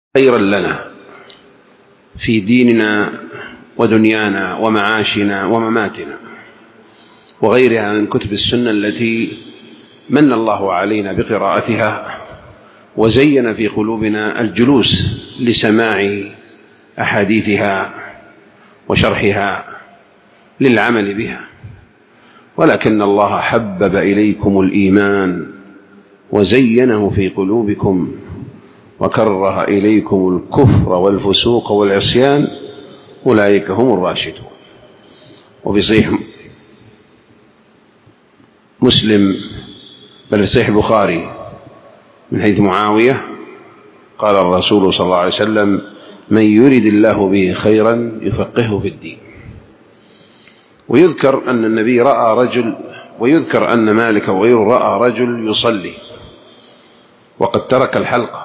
خيرا لنا في ديننا ودنيانا ومعاشنا ومماتنا وغيرها من كتب السنة التي من الله علينا بقراءتها وزين في قلوبنا الجلوس لسماع أحاديثها وشرحها للعمل بها. ولكن الله حبب إليكم الإيمان وزينه في قلوبكم وكره إليكم الكفر والفسوق والعصيان أولئك هم الراشدون. وفي صحيح مسلم بل في صحيح البخاري من حديث معاوية قال الرسول صلى الله عليه وسلم: من يرد الله به خيرا يفقهه في الدين. ويذكر أن النبي رأى رجل، ويذكر أن مالك وغيره رأى رجل يصلي وقد ترك الحلقة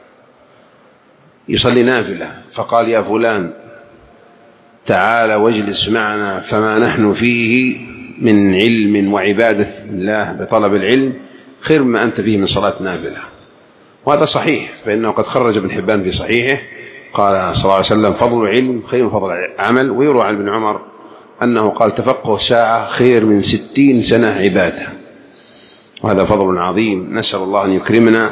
يصلي نافلة، فقال: يا فلان تعال واجلس معنا، فما نحن فيه من علم وعبادة الله بطلب العلم خير ما أنت فيه من صلاة نافلة. وهذا صحيح، فإنه قد خرج ابن حبان في صحيحه قال صلى الله عليه وسلم: فضل علم خير من فضل عمل. ويروى عن ابن عمر أنه قال: تفقه ساعة خير من 60 سنة عبادة. وهذا فضل عظيم، نسأل الله أن يكرمنا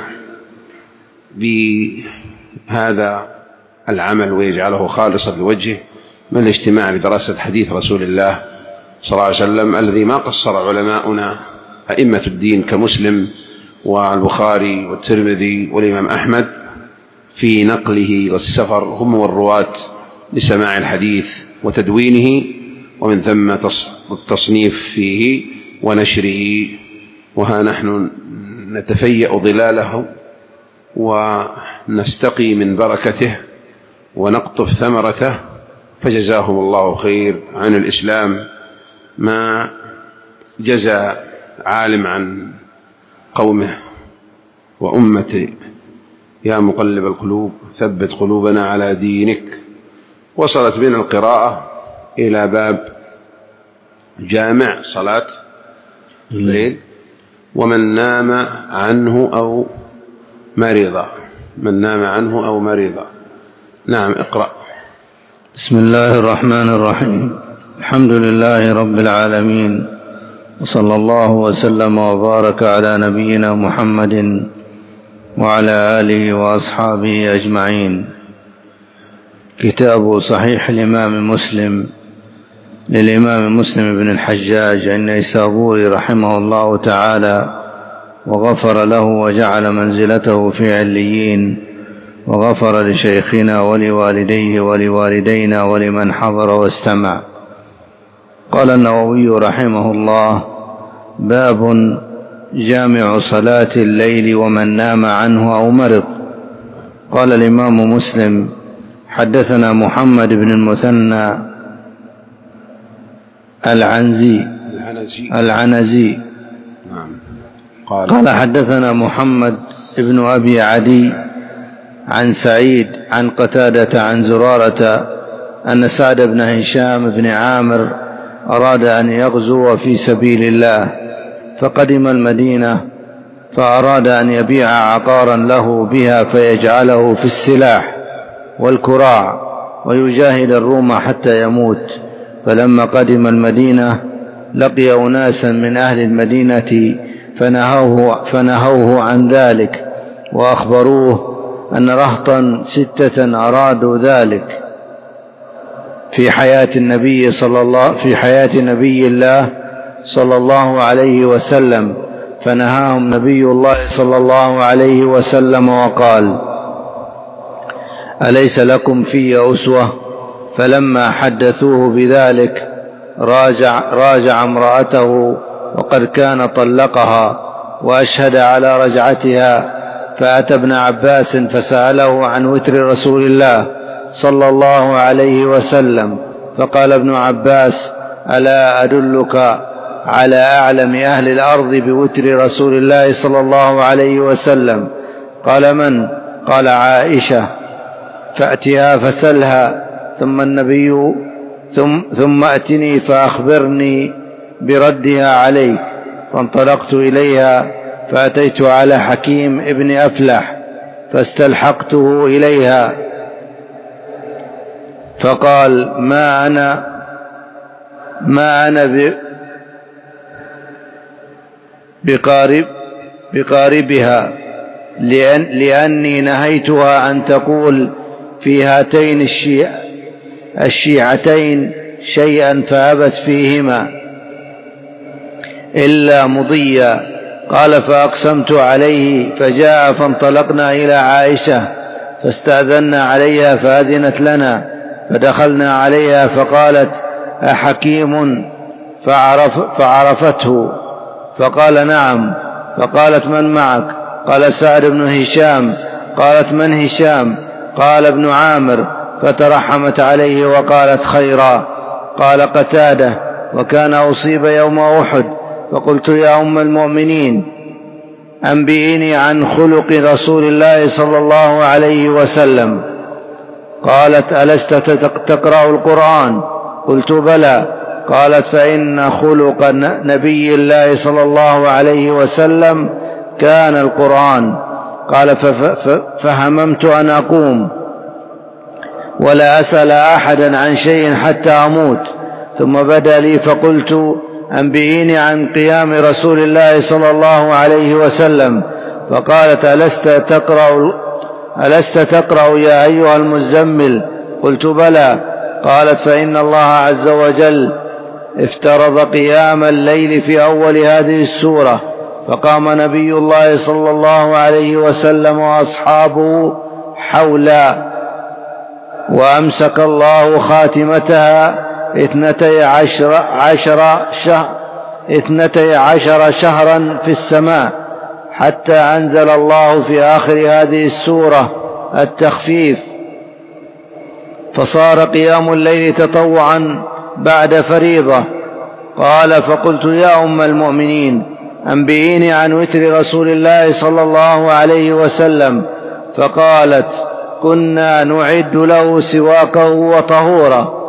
بهذا العمل ويجعله خالصا لوجهه، من الاجتماع لدراسة حديث رسول الله صلى الله عليه وسلم الذي ما قصر علماؤنا أئمة الدين كمسلم والبخاري والترمذي والإمام أحمد في نقله والسفر، هم والرواة لسماع الحديث وتدوينه، ومن ثم التصنيف فيه ونشره. وها نحن نتفيأ ظلاله ونستقي من بركته ونقطف ثمرته، فجزاهم الله خير عن الإسلام ما جزى عالم عن قومه وأمته. يا مقلب القلوب ثبت قلوبنا على دينك. وصلت بنا القراءة إلى باب جامع صلاة الليل ومن نام عنه أو مرض. من نام عنه أو مرض. نعم، اقرأ. بسم الله الرحمن الرحيم. الحمد لله رب العالمين، وصلى الله وسلم وبارك على نبينا محمد وعلى آله وأصحابه أجمعين. كتاب صحيح الإمام مسلم للإمام مسلم بن الحجاج النيسابوري رحمه الله تعالى وغفر له وجعل منزلته في عليين، وغفر لشيخنا ولوالديه ولوالدينا ولمن حضر واستمع. قال النووي رحمه الله: باب جامع صلاة الليل ومن نام عنه أو مرض. قال الإمام مسلم: حدثنا محمد بن المثنى العنزي قال حدثنا محمد بن أبي عدي عن سعيد عن قتادة عن زرارة أن سعد بن هشام بن عامر أراد أن يغزو في سبيل الله، فقدم المدينة فأراد أن يبيع عقارا له بها فيجعله في السلاح والكراع ويجاهد الروم حتى يموت. فلما قدم المدينة لقي أناسا من أهل المدينة فنهوه عن ذلك، وأخبروه أن رهطا 6 أرادوا ذلك في حياة نبي الله صلى الله عليه وسلم، فنهاهم نبي الله صلى الله عليه وسلم وقال: أليس لكم في أسوة؟ فلما حدثوه بذلك راجع امرأته وقد كان طلقها وأشهد على رجعتها، فأتى ابن عباس فسأله عن وتر رسول الله صلى الله عليه وسلم، فقال ابن عباس: ألا أدلك على أعلم أهل الأرض بوتر رسول الله صلى الله عليه وسلم؟ قال: من؟ قال: عائشة، فأتها فسلها ثم أتني فأخبرني بردها عليك. فانطلقت إليها فأتيت على حكيم ابن أفلح فاستلحقته إليها فقال ما أنا بقاربها لأني نهيتها أن تقول في هاتين الشيعتين شيئا فأبت فيهما إلا مضيا. قال فأقسمت عليه فجاء فانطلقنا إلى عائشة فاستأذنا عليها فأذنت لنا فدخلنا عليها فقالت أحكيم فعرفته فقال نعم. فقالت من معك؟ قال سعد بن هشام. قالت من هشام؟ قال ابن عامر. فترحمت عليه وقالت خيرا. قال قتادة وكان أصيب يوم أحد فقلت يا أم المؤمنين أنبئيني عن خلق رسول الله صلى الله عليه وسلم. قالت ألست تقرأ القرآن؟ قلت بلى. قالت فإن خلق نبي الله صلى الله عليه وسلم كان القرآن. قال فهممت أن أقوم ولا أسأل أحدا عن شيء حتى أموت ثم بدا لي فقلت أنبئيني عن قيام رسول الله صلى الله عليه وسلم. فقالت ألست تقرأ يا أيها المزمل؟ قلت بلى. قالت فإن الله عز وجل افترض قيام الليل في أول هذه السورة فقام نبي الله صلى الله عليه وسلم وأصحابه حولا وأمسك الله خاتمتها 12 شهرا في السماء حتى أنزل الله في آخر هذه السورة التخفيف فصار قيام الليل تطوعا بعد فريضة. قال فقلت يا أم المؤمنين أنبئيني عن وتر رسول الله صلى الله عليه وسلم. فقالت كنا نعد له سواكه وطهوره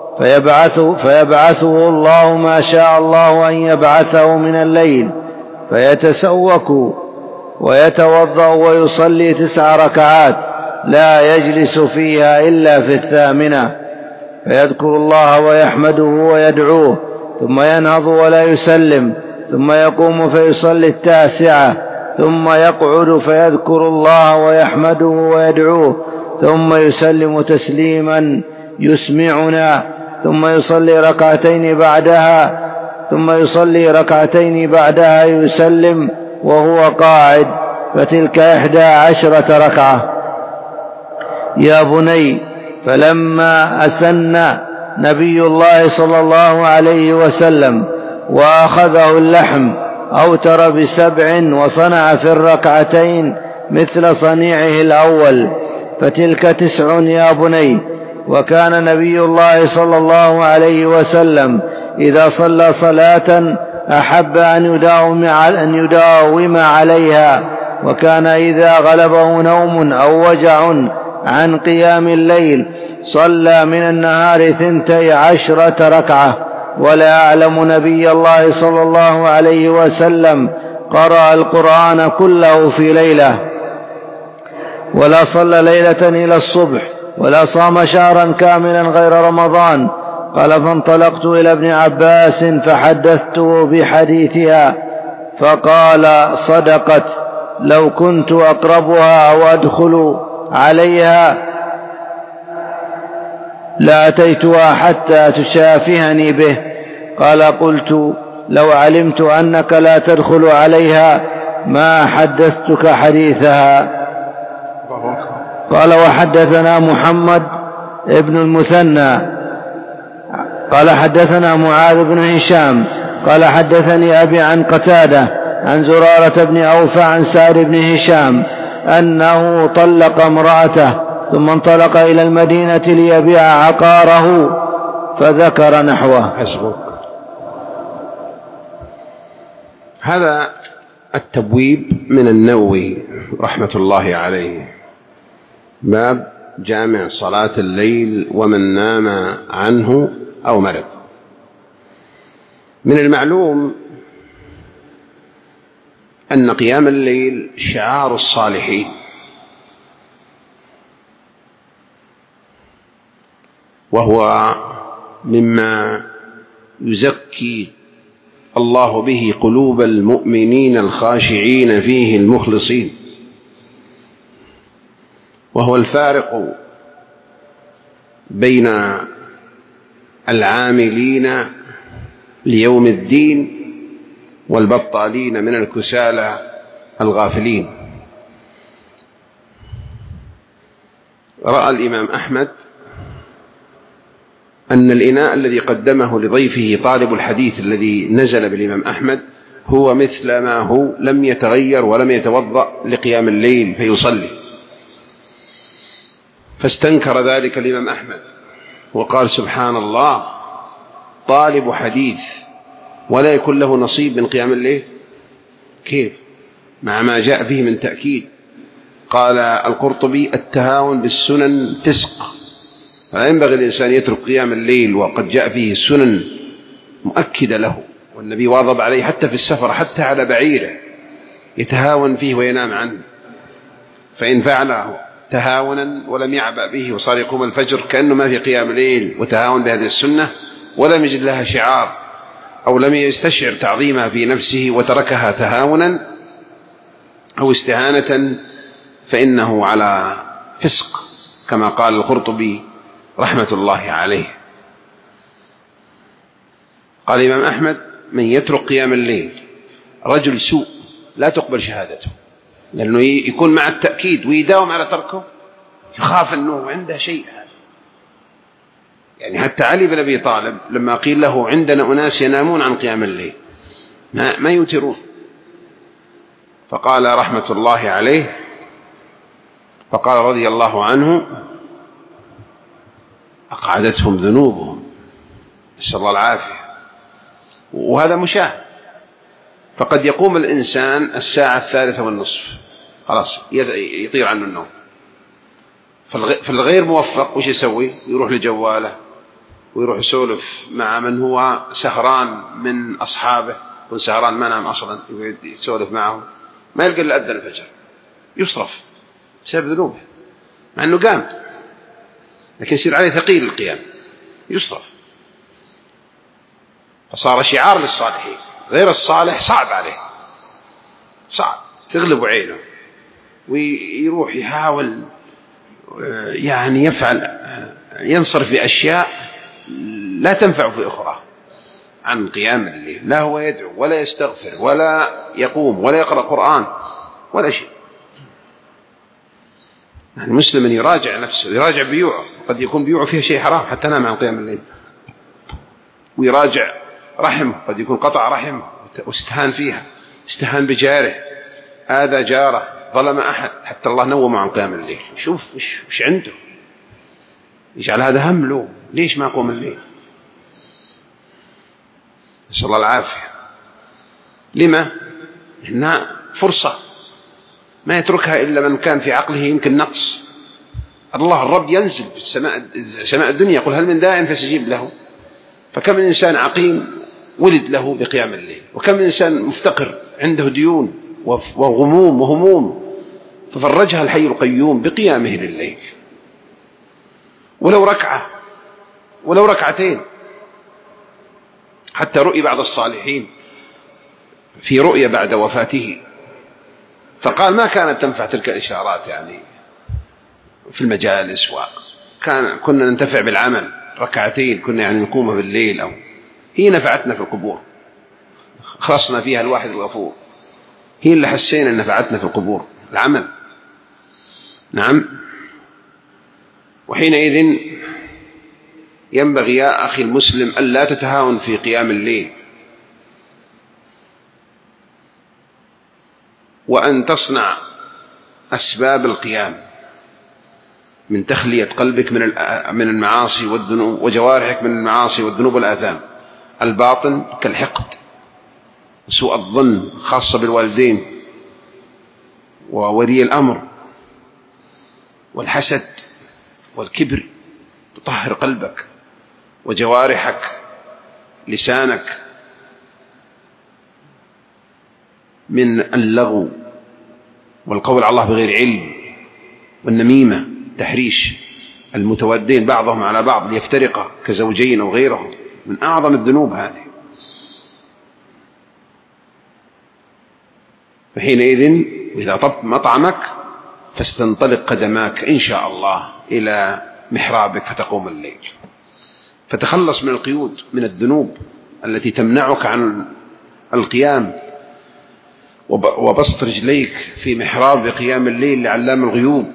فيبعثه الله ما شاء الله أن يبعثه من الليل فيتسوك ويتوضأ ويصلي 9 ركعات لا يجلس فيها إلا في 8 فيذكر الله ويحمده ويدعوه ثم ينهض ولا يسلم ثم يقوم فيصلي 9 ثم يقعد فيذكر الله ويحمده ويدعوه ثم يسلم تسليما يسمعنا ثم يصلي ركعتين بعدها يسلم وهو قاعد فتلك 11 ركعة. يا بني فلما أسن نبي الله صلى الله عليه وسلم وأخذه اللحم أوتر ب7 وصنع في الركعتين مثل صنيعه الأول فتلك 9 يا بني. وكان نبي الله صلى الله عليه وسلم إذا صلى صلاة أحب أن يداوم عليها وكان إذا غلبه نوم أو وجع عن قيام الليل صلى من النهار 12 ركعة. ولا أعلم نبي الله صلى الله عليه وسلم قرأ القرآن كله في ليلة ولا صلى ليلة إلى الصبح ولا صام شهرا كاملا غير رمضان. قال فانطلقت إلى ابن عباس فحدثته بحديثها فقال صدقت لو كنت أقربها أو أدخل عليها لأتيتها حتى تشافهني به. قال قلت لو علمت أنك لا تدخل عليها ما حدثتك حديثها. قال وحدثنا محمد ابن المثنى قال حدثنا معاذ بن هشام قال حدثني أبي عن قتادة عن زرارة بن أوفى عن سعد بن هشام أنه طلق امرأته ثم انطلق إلى المدينة ليبيع عقاره فذكر نحوه. حسبك. هذا التبويب من النووي رحمة الله عليه، باب جامع صلاة الليل ومن نام عنه أو مرض. من المعلوم أن قيام الليل شعار الصالحين وهو مما يزكي الله به قلوب المؤمنين الخاشعين فيه المخلصين، وهو الفارق بين العاملين ليوم الدين والبطالين من الكسالى الغافلين. رأى الإمام أحمد أن الإناء الذي قدمه لضيفه طالب الحديث الذي نزل بالإمام أحمد هو مثل ما هو، لم يتغير ولم يتوضأ لقيام الليل فيصلي، فاستنكر ذلك الإمام أحمد وقال: سبحان الله، طالب حديث ولا يكون له نصيب من قيام الليل؟ كيف مع ما جاء فيه من تأكيد؟ قال القرطبي: التهاون بالسنن فسق، فلا ينبغي الإنسان يترك قيام الليل وقد جاء فيه السنن مؤكدة له، والنبي واظب عليه حتى في السفر، حتى على بعيره يتهاون فيه وينام عنه، فإن فعله تهاونا ولم يعبأ به وصار يقوم الفجر كأنه ما في قيام ليل وتهاون بهذه السنة ولم يجد لها شعار أو لم يستشعر تعظيمها في نفسه وتركها تهاونا أو استهانة، فإنه على فسق كما قال القرطبي رحمة الله عليه. قال الإمام أحمد: من يترك قيام الليل رجل سوء لا تقبل شهادته، لأنه يكون مع التأكيد ويداوم على تركه، يخاف أنه عنده شيء. يعني حتى علي بن أبي طالب لما قيل له: عندنا أناس ينامون عن قيام الليل ما يوترون، فقال رحمة الله عليه، فقال رضي الله عنه: أقعدتهم ذنوبهم، نسأل الله العافية. وهذا مشاهد، فقد يقوم الإنسان الساعة 3:30 خلاص يطير عنه النوم، فالغير موفق وش يسوي؟ يروح لجواله ويروح يسولف مع من هو سهران من أصحابه، والسهران ما نام أصلا، يسولف معه ما يلقى إلا أذن الفجر، يصرف بسبب ذنوبه مع أنه قام، لكن يصير عليه ثقيل القيام، يصرف، فصار شعار للصالحين. غير الصالح صعب عليه، صعب تغلب عينه ويروح يحاول يعني يفعل، ينصرف بأشياء لا تنفع في أخرى عن قيام الليل، لا هو يدعو ولا يستغفر ولا يقوم ولا يقرأ قرآن ولا شيء. يعني المسلم أن يراجع نفسه، يراجع بيوعه، قد يكون بيوعه فيها شيء حرام حتى نام عن قيام الليل، ويراجع رحمه، قد يكون قطع رحمه واستهان فيها، استهان بجاره، آذى جاره، ظلم أحد حتى الله نوم عن قيام الليل. شوف وش عنده، يجعل هذا هم له، ليش ما قوم الليل؟ نسأل الله العافية. لما؟ إنها فرصة ما يتركها إلا من كان في عقله يمكن نقص. الله الرب ينزل في سماء الدنيا يقول: هل من داع فاستجيب له؟ فكم من إنسان عقيم ولد له بقيام الليل، وكم من إنسان مفتقر عنده ديون وغموم وهموم ففرجها الحي القيوم بقيامه لليل، ولو ركعة ولو ركعتين. حتى رؤي بعض الصالحين في رؤية بعد وفاته فقال: ما كانت تنفع تلك الإشارات يعني في المجالس، كنا ننتفع بالعمل، ركعتين كنا يعني نقومها بالليل، أو هي نفعتنا في القبور، خلصنا فيها الواحد الغفور، هي اللي حسينا أن نفعتنا في القبور العمل. نعم. وحينئذ ينبغي يا أخي المسلم ألا تتهاون في قيام الليل، وأن تصنع أسباب القيام من تخلية قلبك من المعاصي والذنوب، وجوارحك من المعاصي والذنوب والآثام. الباطن كالحقد وسوء الظن خاصة بالوالدين وولي الأمر والحسد والكبر، تطهر قلبك وجوارحك، لسانك من اللغو والقول على الله بغير علم والنميمة، تحريش المتودين بعضهم على بعض ليفترقا كزوجين أو غيرهم، من أعظم الذنوب هذه. فحينئذ إذا طبت مطعمك فستنطلق قدماك إن شاء الله إلى محرابك فتقوم الليل، فتخلص من القيود، من الذنوب التي تمنعك عن القيام وبسط رجليك في محراب قيام الليل لعلام الغيوب.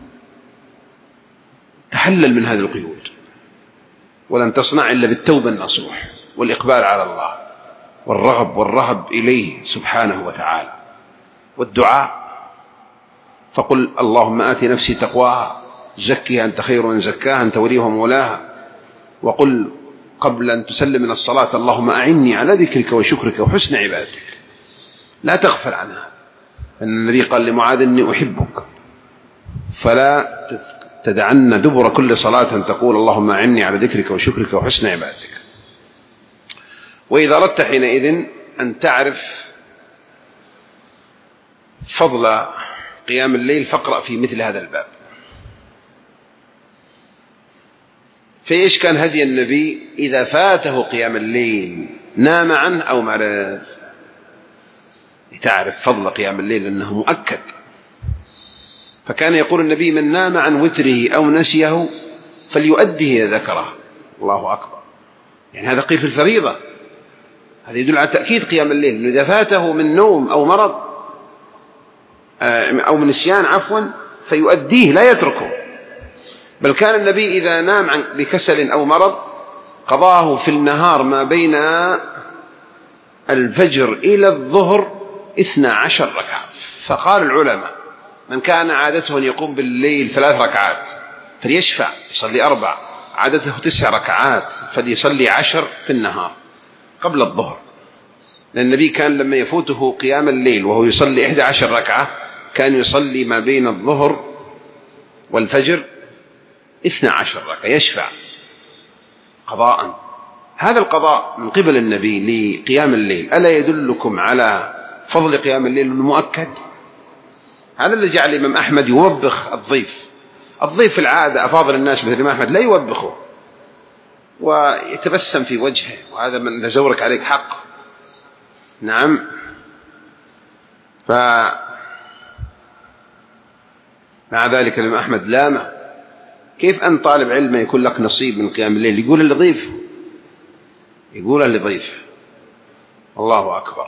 تحلل من هذه القيود، ولن تصنع إلا بالتوبة النصوح والإقبال على الله والرغب والرهب إليه سبحانه وتعالى والدعاء. فقل اللهم آت نفسي تقواها زكها أنت خير من زكاها أنت وليها ومولاها. وقل قبل أن تسلم من الصلاة اللهم أعني على ذكرك وشكرك وحسن عبادتك، لا تغفل عنها. أن النبي قال لمعاذ إني أحبك، فلا تدعن دبر كل صلاة تقول اللهم أعني على ذكرك وشكرك وحسن عبادتك. وإذا أردت حينئذ أن تعرف فضل قيام الليل فاقرأ في مثل هذا الباب. فإيش كان هدي النبي إذا فاته قيام الليل نام عنه أو معرف؟ تعرف فضل قيام الليل أنه مؤكد. فكان يقول النبي من نام عن وتره أو نسيه فليؤديه إذا ذكره. الله أكبر. يعني هذا قيل في الفريضة، هذا يدل على تأكيد قيام الليل، إنه إذا فاته من نوم أو مرض أو من نسيان عفوا فيؤديه لا يتركه. بل كان النبي إذا نام بكسل أو مرض قضاه في النهار ما بين الفجر إلى الظهر 12 ركعة. فقال العلماء من كان عادته أن يقوم بالليل 3 ركعات فليشفع يصلي 4، عادته 9 ركعات فليصلي 10 في النهار قبل الظهر. لأن النبي كان لما يفوته قيام الليل وهو يصلي 11 ركعة كان يصلي ما بين الظهر والفجر 12 ركعة يشفع قضاء. هذا القضاء من قبل النبي لقيام الليل ألا يدلكم على فضل قيام الليل المؤكد؟ هذا اللي جعل الإمام أحمد يوبخ الضيف. الضيف العادة أفاضل الناس مثل الإمام أحمد لا يوبخه ويتبسم في وجهه، وهذا من لزورك عليك حق. نعم. فمع ذلك الإمام أحمد لامه. كيف أن طالب علم يكون لك نصيب من قيام الليل؟ يقول لضيف، يقول لضيف. الله أكبر.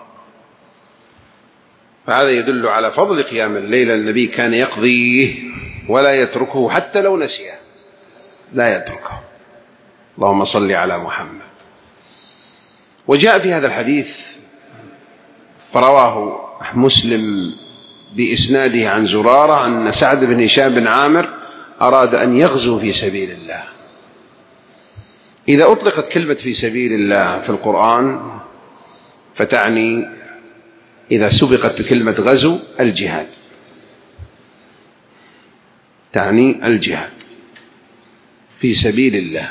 فهذا يدل على فضل قيام الليل. النبي كان يقضيه ولا يتركه حتى لو نسيه، لا يتركه. اللهم صل على محمد. وجاء في هذا الحديث فرواه مسلم بإسناده عن زرارة أن سعد بن هشام بن عامر أراد أن يغزو في سبيل الله. إذا أطلقت كلمة في سبيل الله في القرآن فتعني إذا سبقت بكلمة غزو الجهاد، تعني الجهاد في سبيل الله،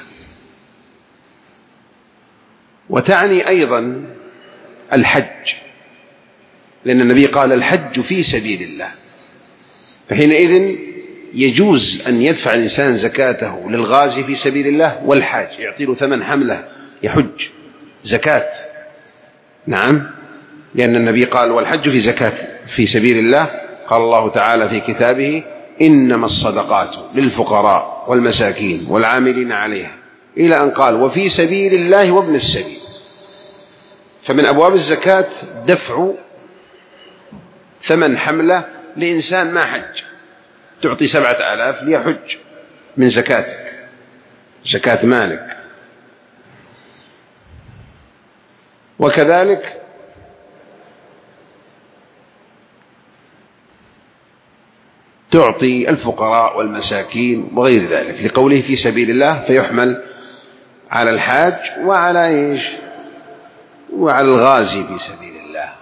وتعني أيضا الحج، لأن النبي قال الحج في سبيل الله. فحينئذ يجوز أن يدفع الإنسان زكاته للغازي في سبيل الله والحاج، يعطي له 8 حملة يحج زكاة. نعم، لأن النبي قال والحج في زكاة في سبيل الله. قال الله تعالى في كتابه إنما الصدقات للفقراء والمساكين والعاملين عليها، إلى أن قال وفي سبيل الله وابن السبيل. فمن أبواب الزكاة دفع 8 حملة لإنسان ما حج، تعطي 7,000 ليحج من زكاتك، زكاة مالك. وكذلك تعطي الفقراء والمساكين وغير ذلك، لقوله في سبيل الله، فيحمل على الحاج وعلى إيش؟ وعلى الغازي في سبيل الله.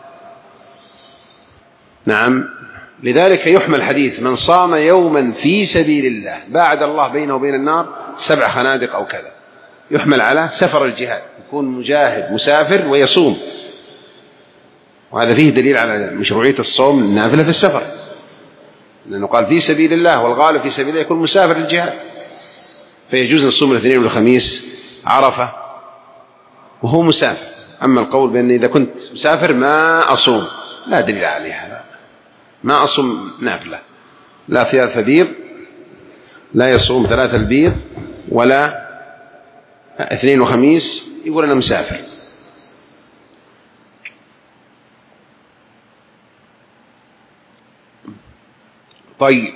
نعم، لذلك يحمل حديث من صام يوما في سبيل الله باعد الله بينه وبين النار 7 خنادق أو كذا، يحمل على سفر الجهاد، يكون مجاهد مسافر ويصوم. وهذا فيه دليل على مشروعية الصوم النافلة في السفر، لأنه قال في سبيل الله، والغالب في سبيل الله يكون مسافر الجهاد. فيجوز نصوم الاثنين والخميس عرفة وهو مسافر. أما القول بأن إذا كنت مسافر ما أصوم، لا دليل عليها، ما أصوم نافلة، لا ثلاثة بيض، لا يصوم ثلاثة البيض ولا اثنين وخميس، يقول أنا مسافر. طيب،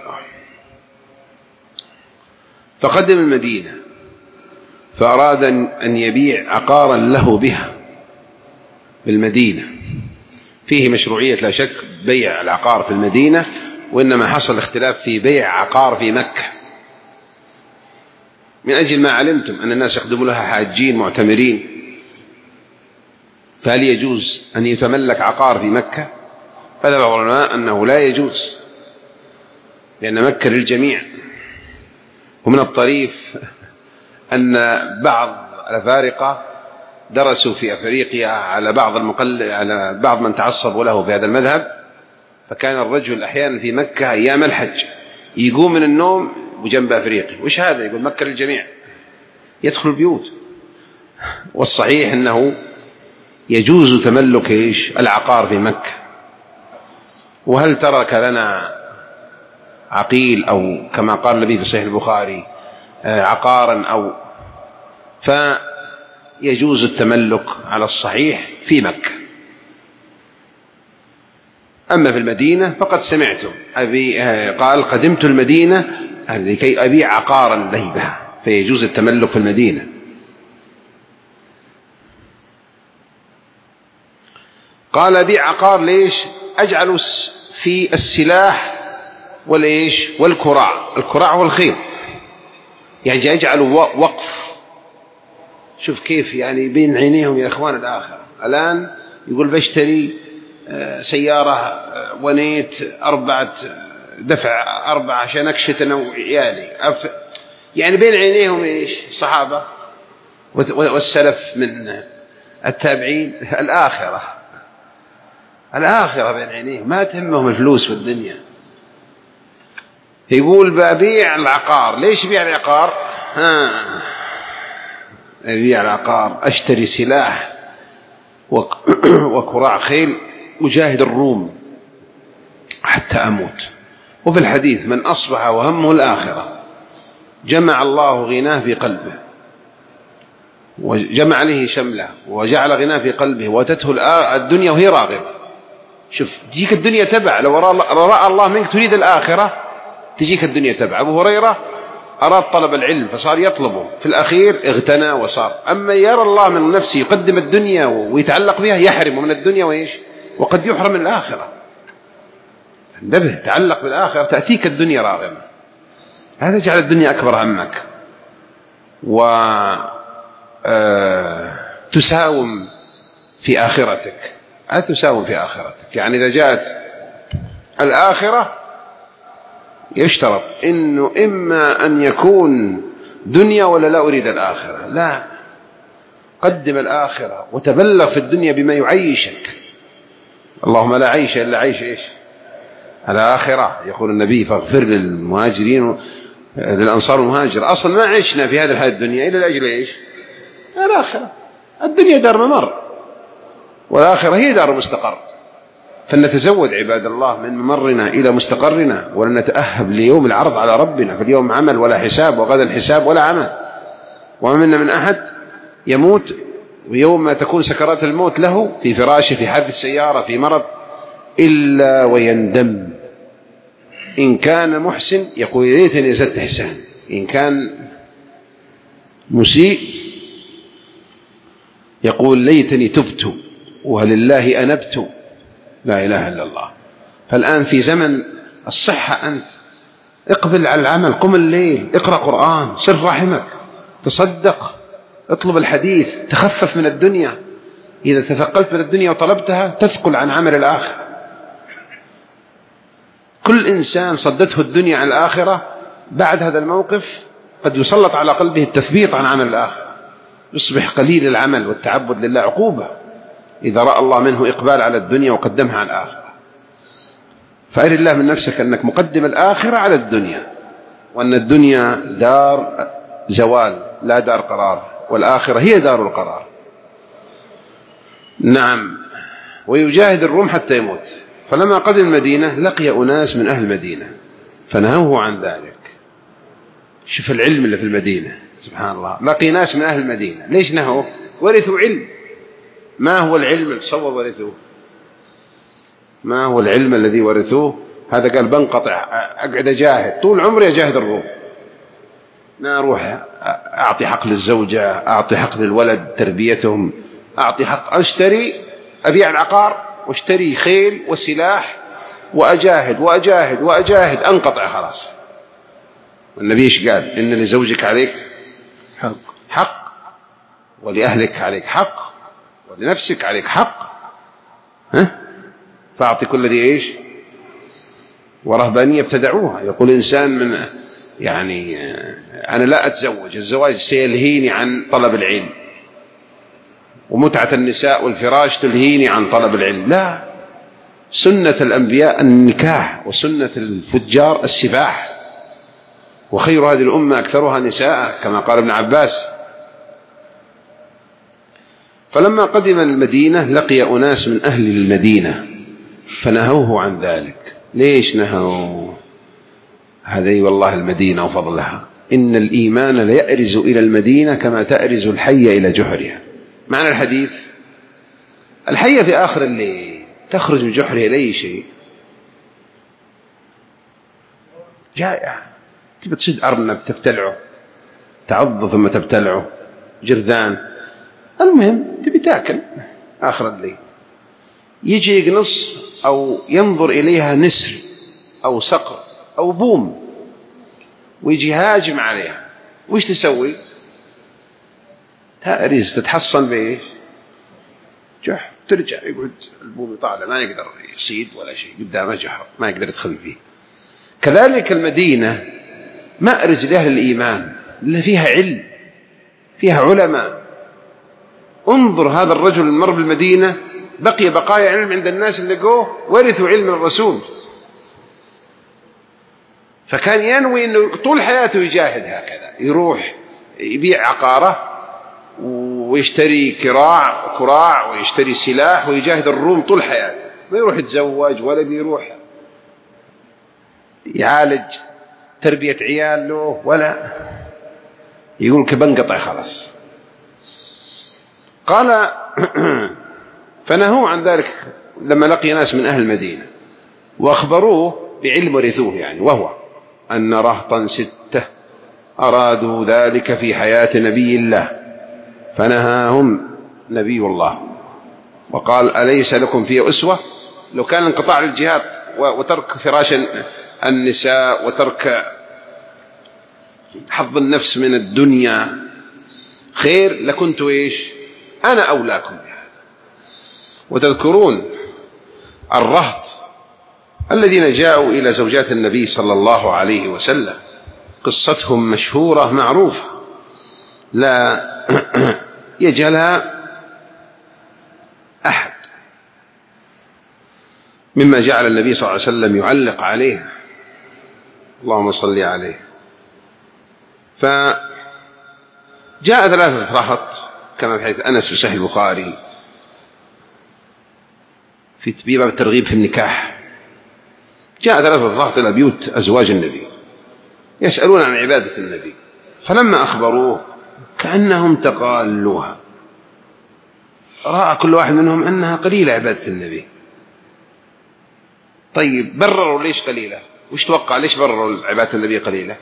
فقدم المدينة فأراد أن يبيع عقارا له بها بالمدينة، فيه مشروعية لا شك بيع العقار في المدينة، وإنما حصل اختلاف في بيع عقار في مكة، من أجل ما علمتم أن الناس يخدموا لها حاجين معتمرين، فهل يجوز أن يتملك عقار في مكة؟ فذهب العلماء أنه لا يجوز، لأن مكة للجميع. ومن الطريف أن بعض الأفارقة درسوا في أفريقيا على بعض من تعصب له في هذا المذهب، فكان الرجل أحيانا في مكة أيام الحج يقوم من النوم بجنب أفريقيا، وش هذا؟ يقول مكة للجميع، يدخل البيوت. والصحيح أنه يجوز تملك العقار في مكة. وهل ترك لنا عقيل أو كما قال النبي في صحيح البخاري عقارا أو، فيجوز التملك على الصحيح في مكة. أما في المدينة فقد سمعتم قال قدمت المدينة لكي أبيع عقارا لي بها، فيجوز التملك في المدينة. قال أبيع عقار ليش؟ أجعل في السلاح والكراع والخيل، يعني أجعل وقف. شوف كيف يعني بين عينيهم يا إخوان الآخرة. الآن يقول بشتري سيارة ونيت 4 عشان أكشت أنا وعيالي، يعني بين عينيهم الصحابة والسلف من التابعين الآخرة بين عينيهم، ما تهمهم الفلوس والدنيا. يقول ببيع العقار. ليش بيع العقار؟ أبيع العقار، أشتري سلاح وكراع خيل، أجاهد الروم حتى أموت. وفي الحديث من أصبح وهمه الآخرة جمع الله غناه في قلبه، وجمع عليه شمله، وجعل غناه في قلبه، واتته الدنيا وهي راغبة. شوف تجيك الدنيا تبع، لو رأى الله منك تريد الآخرة تجيك الدنيا تبع. أبو هريرة أراد طلب العلم فصار يطلبه، في الأخير اغتنى وصار. أما يرى الله من نفسه يقدم الدنيا ويتعلق بها يحرم من الدنيا وقد يحرم من الآخرة. انتبه، تعلق بالآخرة تأتيك الدنيا راغمة، هذا جعل الدنيا أكبر همك، وتساوم في آخرتك. تساوم في آخرتك، يعني إذا جاءت الآخرة يشترط إنه إما أن يكون دنيا ولا لا أريد الآخرة، لا، قدم الآخرة وتبلغ في الدنيا بما يعيشك. اللهم لا عيش إلا عيش الآخرة. يقول النبي فاغفر للمهاجرين للأنصار والمهاجر. أصلا ما عشنا في هذه الحياة الدنيا إلا لأجل الآخرة. الدنيا دار ممر، والآخرة هي دار مستقر. فلنتزود عباد الله من ممرنا إلى مستقرنا، ولنتأهب ليوم العرض على ربنا، فاليوم عمل ولا حساب، وغدا الحساب ولا عمل. وما منا من أحد يموت ويوم ما تكون سكرات الموت له في فراشه، في حادث السيارة، في مرض، إلا ويندم. إن كان محسن يقول ليتني زدت إحسان، إن كان مسيء يقول ليتني تبت ولله أنبت. لا إله إلا الله. فالآن في زمن الصحة، أنت اقبل على العمل، قم الليل، اقرأ قرآن، صل رحمك، تصدق، اطلب الحديث، تخفف من الدنيا. إذا تثقلت من الدنيا وطلبتها تثقل عن عمل الآخرة. كل إنسان صدته الدنيا عن الآخرة بعد هذا الموقف قد يسلط على قلبه التثبيط عن عمل الآخرة، يصبح قليل العمل والتعبد لله عقوبة إذا رأى الله منه إقبال على الدنيا وقدمها على الآخرة. فأري الله من نفسك أنك مقدم الآخرة على الدنيا، وأن الدنيا دار زوال لا دار قرار، والآخرة هي دار القرار. نعم. ويجاهد الروم حتى يموت. فلما قدم المدينة لقي أناس من أهل المدينة فنهوه عن ذلك. شوف العلم اللي في المدينة، سبحان الله، لقي ناس من أهل المدينة. ليش نهوه؟ ورثوا علم. ما هو العلم اللي تصور ورثوه؟ ما هو العلم الذي ورثوه؟ هذا قال بنقطع، أقعد أجاهد طول عمري أجاهد الروم، أنا أروح أعطي حق للزوجة، أعطي حق للولد تربيتهم، أعطي حق، أشتري، أبيع العقار واشتري خيل وسلاح وأجاهد وأجاهد وأجاهد، أنقطع خلاص. والنبي إيش قال؟ إن لزوجك عليك حق، ولأهلك عليك حق، ولنفسك عليك حق، فأعطي كل ذي إيش. ورهبانية ابتدعوها. يقول إنسان من يعني أنا لا أتزوج، الزواج سيلهيني عن طلب العلم، ومتعة النساء والفراش تلهيني عن طلب العلم. لا، سنة الأنبياء النكاح، وسنة الفجار السفاح، وخير هذه الأمة أكثرها نساء كما قال ابن عباس. فلما قدم المدينة لقي أناس من أهل المدينة فنهوه عن ذلك. ليش نهوه؟ هذه والله المدينة وفضلها، إن الإيمان ليأرز إلى المدينة كما تأرز الحية إلى جحرها. معنى الحديث، الحية في آخر الليل تخرج من جحرها لأي شيء، جائع، تبي تصيد أرنب تبتلعه، تعض ثم تبتلعه، جرذان، المهم تبي تأكل آخر الليل، يجي يقنص أو ينظر إليها نسر أو صقر أو بوم ويجي هاجم عليها، وإيش تسوي؟ تأرز، تتحصن بإيش؟ جح، ترجع، يقعد البوم يطالع، ما يقدر يصيد ولا شيء، قدامه جحر ما يقدر يدخل فيه. كذلك المدينة مأرز لأهل الإيمان اللي فيها علم، فيها علماء. انظر هذا الرجل المر بالمدينة بقي بقايا علم عند الناس اللي لقوه، ورثوا علم الرسول، فكان ينوي أنه طول حياته يجاهد هكذا، يروح يبيع عقاره ويشتري كراع ويشتري سلاح ويجاهد الروم طول حياته، ما يروح يتزوج ولا بيروح يعالج تربية عيال له، ولا يقول كبنقطع خلاص. قال فنهوا عن ذلك لما لقي ناس من أهل المدينة وأخبروه بعلم ورثوه، يعني وهو أن رهطا 6 أرادوا ذلك في حياة نبي الله فنهاهم نبي الله وقال أليس لكم في أسوة؟ لو كان انقطاع للجهاد وترك فراش النساء وترك حظ النفس من الدنيا خير لكنت إيش أنا أولاكم بهذا. وتذكرون الرهط الذين جاءوا إلى زوجات النبي صلى الله عليه وسلم، قصتهم مشهورة معروفة لا يجهلها أحد، مما جعل النبي صلى الله عليه وسلم يعلق عليه اللهم صل عليه. فجاء 3 رهط كما في حديث أنس في صحيح البخاري في باب الترغيب في النكاح. جاء 3 رهط إلى بيوت أزواج النبي يسألون عن عبادة النبي، فلما أخبروه كأنهم تقالوها، رأى كل واحد منهم أنها قليلة عبادة النبي. طيب برروا ليش قليلة؟ وش توقع ليش برروا عبادة النبي قليلة؟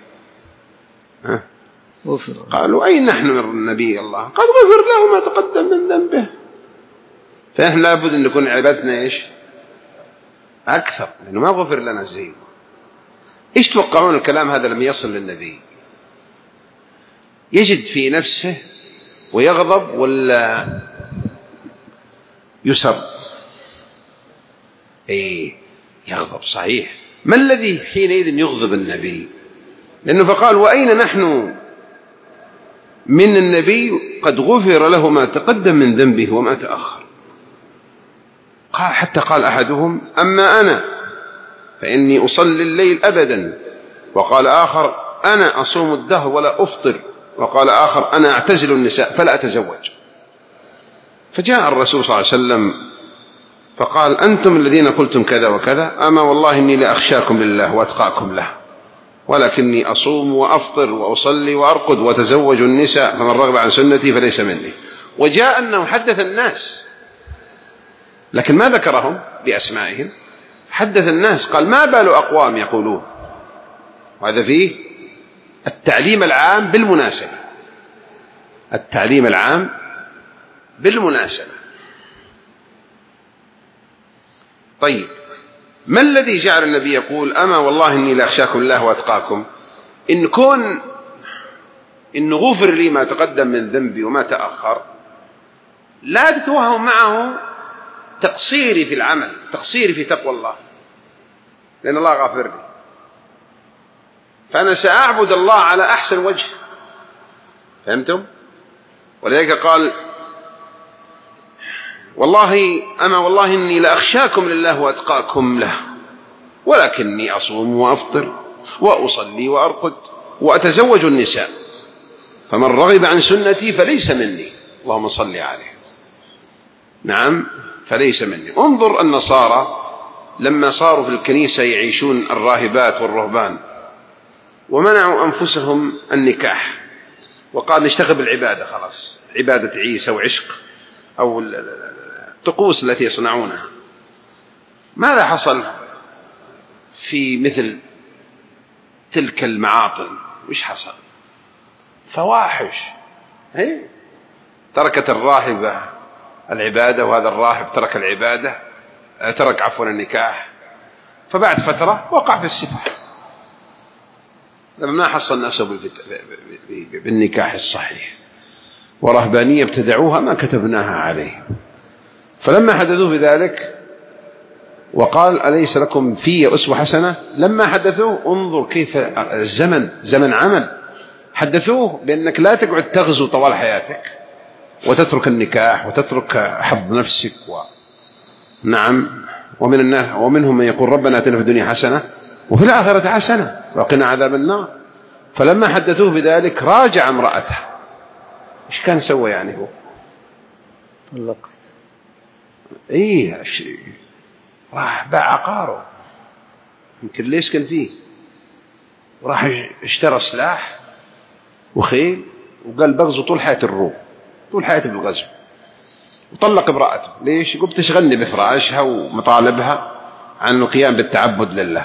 قالوا أين نحن من النبي الله قد غفر له ما تقدم من ذنبه، فنحن لابد أن نكون عبادتنا إيش أكثر لأنه ما غفر لنا زين. إيش توقعون الكلام هذا لم يصل للنبي؟ يجد في نفسه ويغضب ولا يسر؟ يغضب صحيح. ما الذي حينئذ يغضب النبي؟ لأنه فقال وأين نحن من النبي قد غفر له ما تقدم من ذنبه وما تأخر. قال حتى قال أحدهم أما أنا فإني أصلي الليل أبدا، وقال آخر أنا أصوم الدهر ولا أفطر، وقال آخر أنا أعتزل النساء فلا أتزوج. فجاء الرسول صلى الله عليه وسلم فقال أنتم الذين قلتم كذا وكذا، أما والله إني لأخشاكم لله وأتقاكم له، ولكني أصوم وأفطر وأصلي وأرقد وأتزوج النساء، فمن رغب عن سنتي فليس مني. وجاء أنه حدث الناس، لكن ما ذكرهم بأسمائهم، حدث الناس قال ما بال أقوام يقولون. وهذا فيه التعليم العام بالمناسبة، التعليم العام بالمناسبة. طيب، ما الذي جعل النبي يقول أما والله إني لأخشاكم الله وأتقاكم؟ إن غفر لي ما تقدم من ذنبي وما تأخر، لا تتوهم معه تقصيري في العمل، تقصيري في تقوى الله، لأن الله غافر لي، فأنا سأعبد الله على أحسن وجه. فهمتم؟ ولذلك قال أما والله إني لأخشاكم لله وأتقاكم له، ولكني أصوم وأفطر وأصلي وأرقد وأتزوج النساء، فمن رغب عن سنتي فليس مني. اللهم صل عليه. نعم، فليس مني. انظر النصارى لما صاروا في الكنيسة يعيشون الراهبات والرهبان، ومنعوا أنفسهم النكاح، وقال نشتغل بالعبادة، خلاص عبادة عيسى وعشق أو الطقوس التي يصنعونها. ماذا حصل في مثل تلك المعاطن؟ وش حصل؟ فواحش. تركت الراهبة العبادة، وهذا الراهب ترك العبادة، ترك عفوا النكاح، فبعد فترة وقع في السفاح لما ما حصل نفسه بالنكاح الصحيح، ورهبانية ابتدعوها ما كتبناها عليه. فلما حدثوه بذلك وقال أليس لكم في أسوة حسنة، لما حدثوه انظر كيف الزمن زمن عمل، حدثوه بأنك لا تقعد تغزو طوال حياتك وتترك النكاح وتترك حظ نفسك نعم، ومنهم من يقول ربنا آتنا في الدنيا حسنة وفي الآخرة حسنة وقنا عذاب النار. فلما حدثوه بذلك راجع امرأته. إيش كان سوى يعني؟ هو طلقت. راح باع عقاره، يمكن ليش كان فيه، وراح اشترى سلاح وخيل، وقال بغزو طول حياة الروم، طول حياته بالغزو، وطلق امرأته. ليش؟ يقول تشغلني بفراشها ومطالبها عن القيام بالتعبد لله.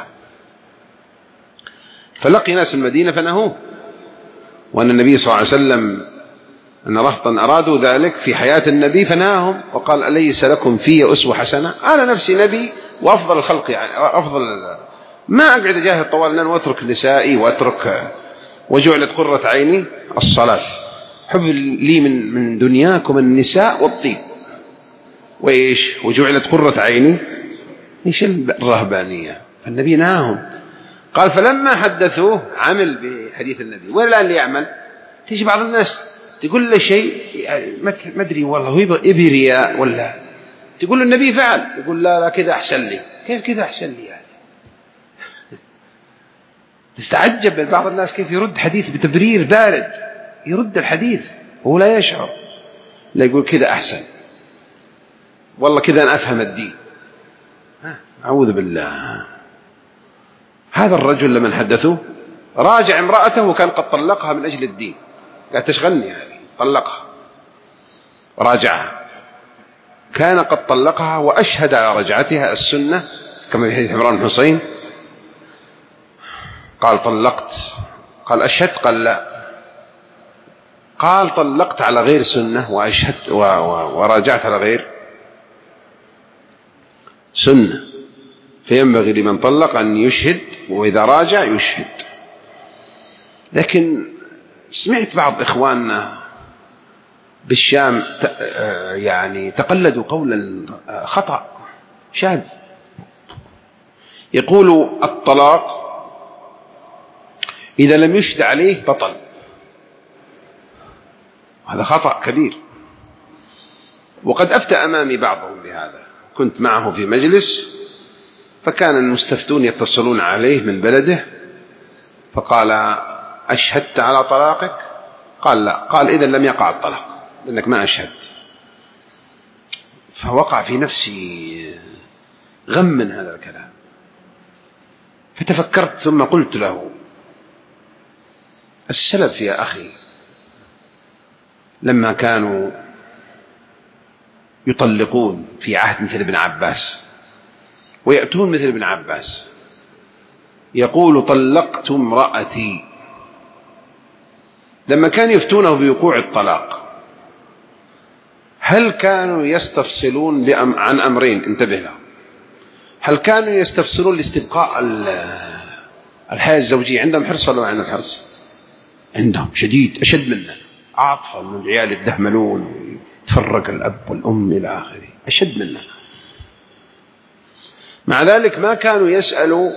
فلقي ناس المدينة فنهوه، وأن النبي صلى الله عليه وسلم أن رهطا أرادوا ذلك في حياة النبي فنهاهم وقال أليس لكم في أسوة حسنة؟ أنا نفسي نبي وأفضل الخلق، يعني أفضل، ما أقعد أجاهد طوال الليل وأترك نسائي وجعلت قرة عيني الصلاة. حب لي من دنياكم النساء والطيب، وجعلت قرة عيني إيش الرهبانية. فالنبي نهاهم. قال فلما حدثوه عمل بحديث النبي. ولا اللي يعمل، تيجي بعض الناس تقول له شيء ما أدري والله هو إبي رياء، ولا تقول له النبي فعل، يقول لا كذا أحسن لي. كيف كذا أحسن لي يعني؟ تستعجب من بعض الناس كيف يرد حديث بتبرير بارد، يرد الحديث وهو لا يشعر، لا يقول كذا أحسن، والله كذا أنا أفهم الدين. أعوذ بالله. هذا الرجل لمن حدثوه راجع امرأته وكان قد طلقها من أجل الدين، قال تشغلني هذه، طلقها راجعها، كان قد طلقها وأشهد على رجعتها السنة كما في حديث عمران بن حسين. قال طلقت، قال أشهد، قال لا، قال طلقت على غير سنة وأشهدت وراجعت على غير سنة. فينبغي لمن طلق أن يشهد، وإذا راجع يشهد. لكن سمعت بعض إخواننا بالشام يعني تقلدوا قولا خطأ شاذ، يقول الطلاق إذا لم يشهد عليه بطل. هذا خطأ كبير، وقد أفتى أمامي بعضهم بهذا. كنت معه في مجلس، فكان المستفتون يتصلون عليه من بلده، فقال أشهدت على طلاقك؟ قال لا. قال إذن لم يقع الطلاق لأنك ما أشهدت. فوقع في نفسي غم من هذا الكلام، فتفكرت ثم قلت له: السلف يا أخي لما كانوا يطلقون في عهد مثل ابن عباس ويأتون مثل ابن عباس يقول: طلقت امرأتي، لما كانوا يفتونه بوقوع الطلاق هل كانوا يستفصلون عن أمرين؟ انتبه له. هل كانوا يستفصلون لاستبقاء الحياة الزوجية؟ عندهم حرص ولا ما عندهم حرص؟ عندهم شديد، أشد منا، عاطفة من العيال يتدهملون ويتفرق الأب والأم إلى آخره، أشد منا. مع ذلك ما كانوا يسألوا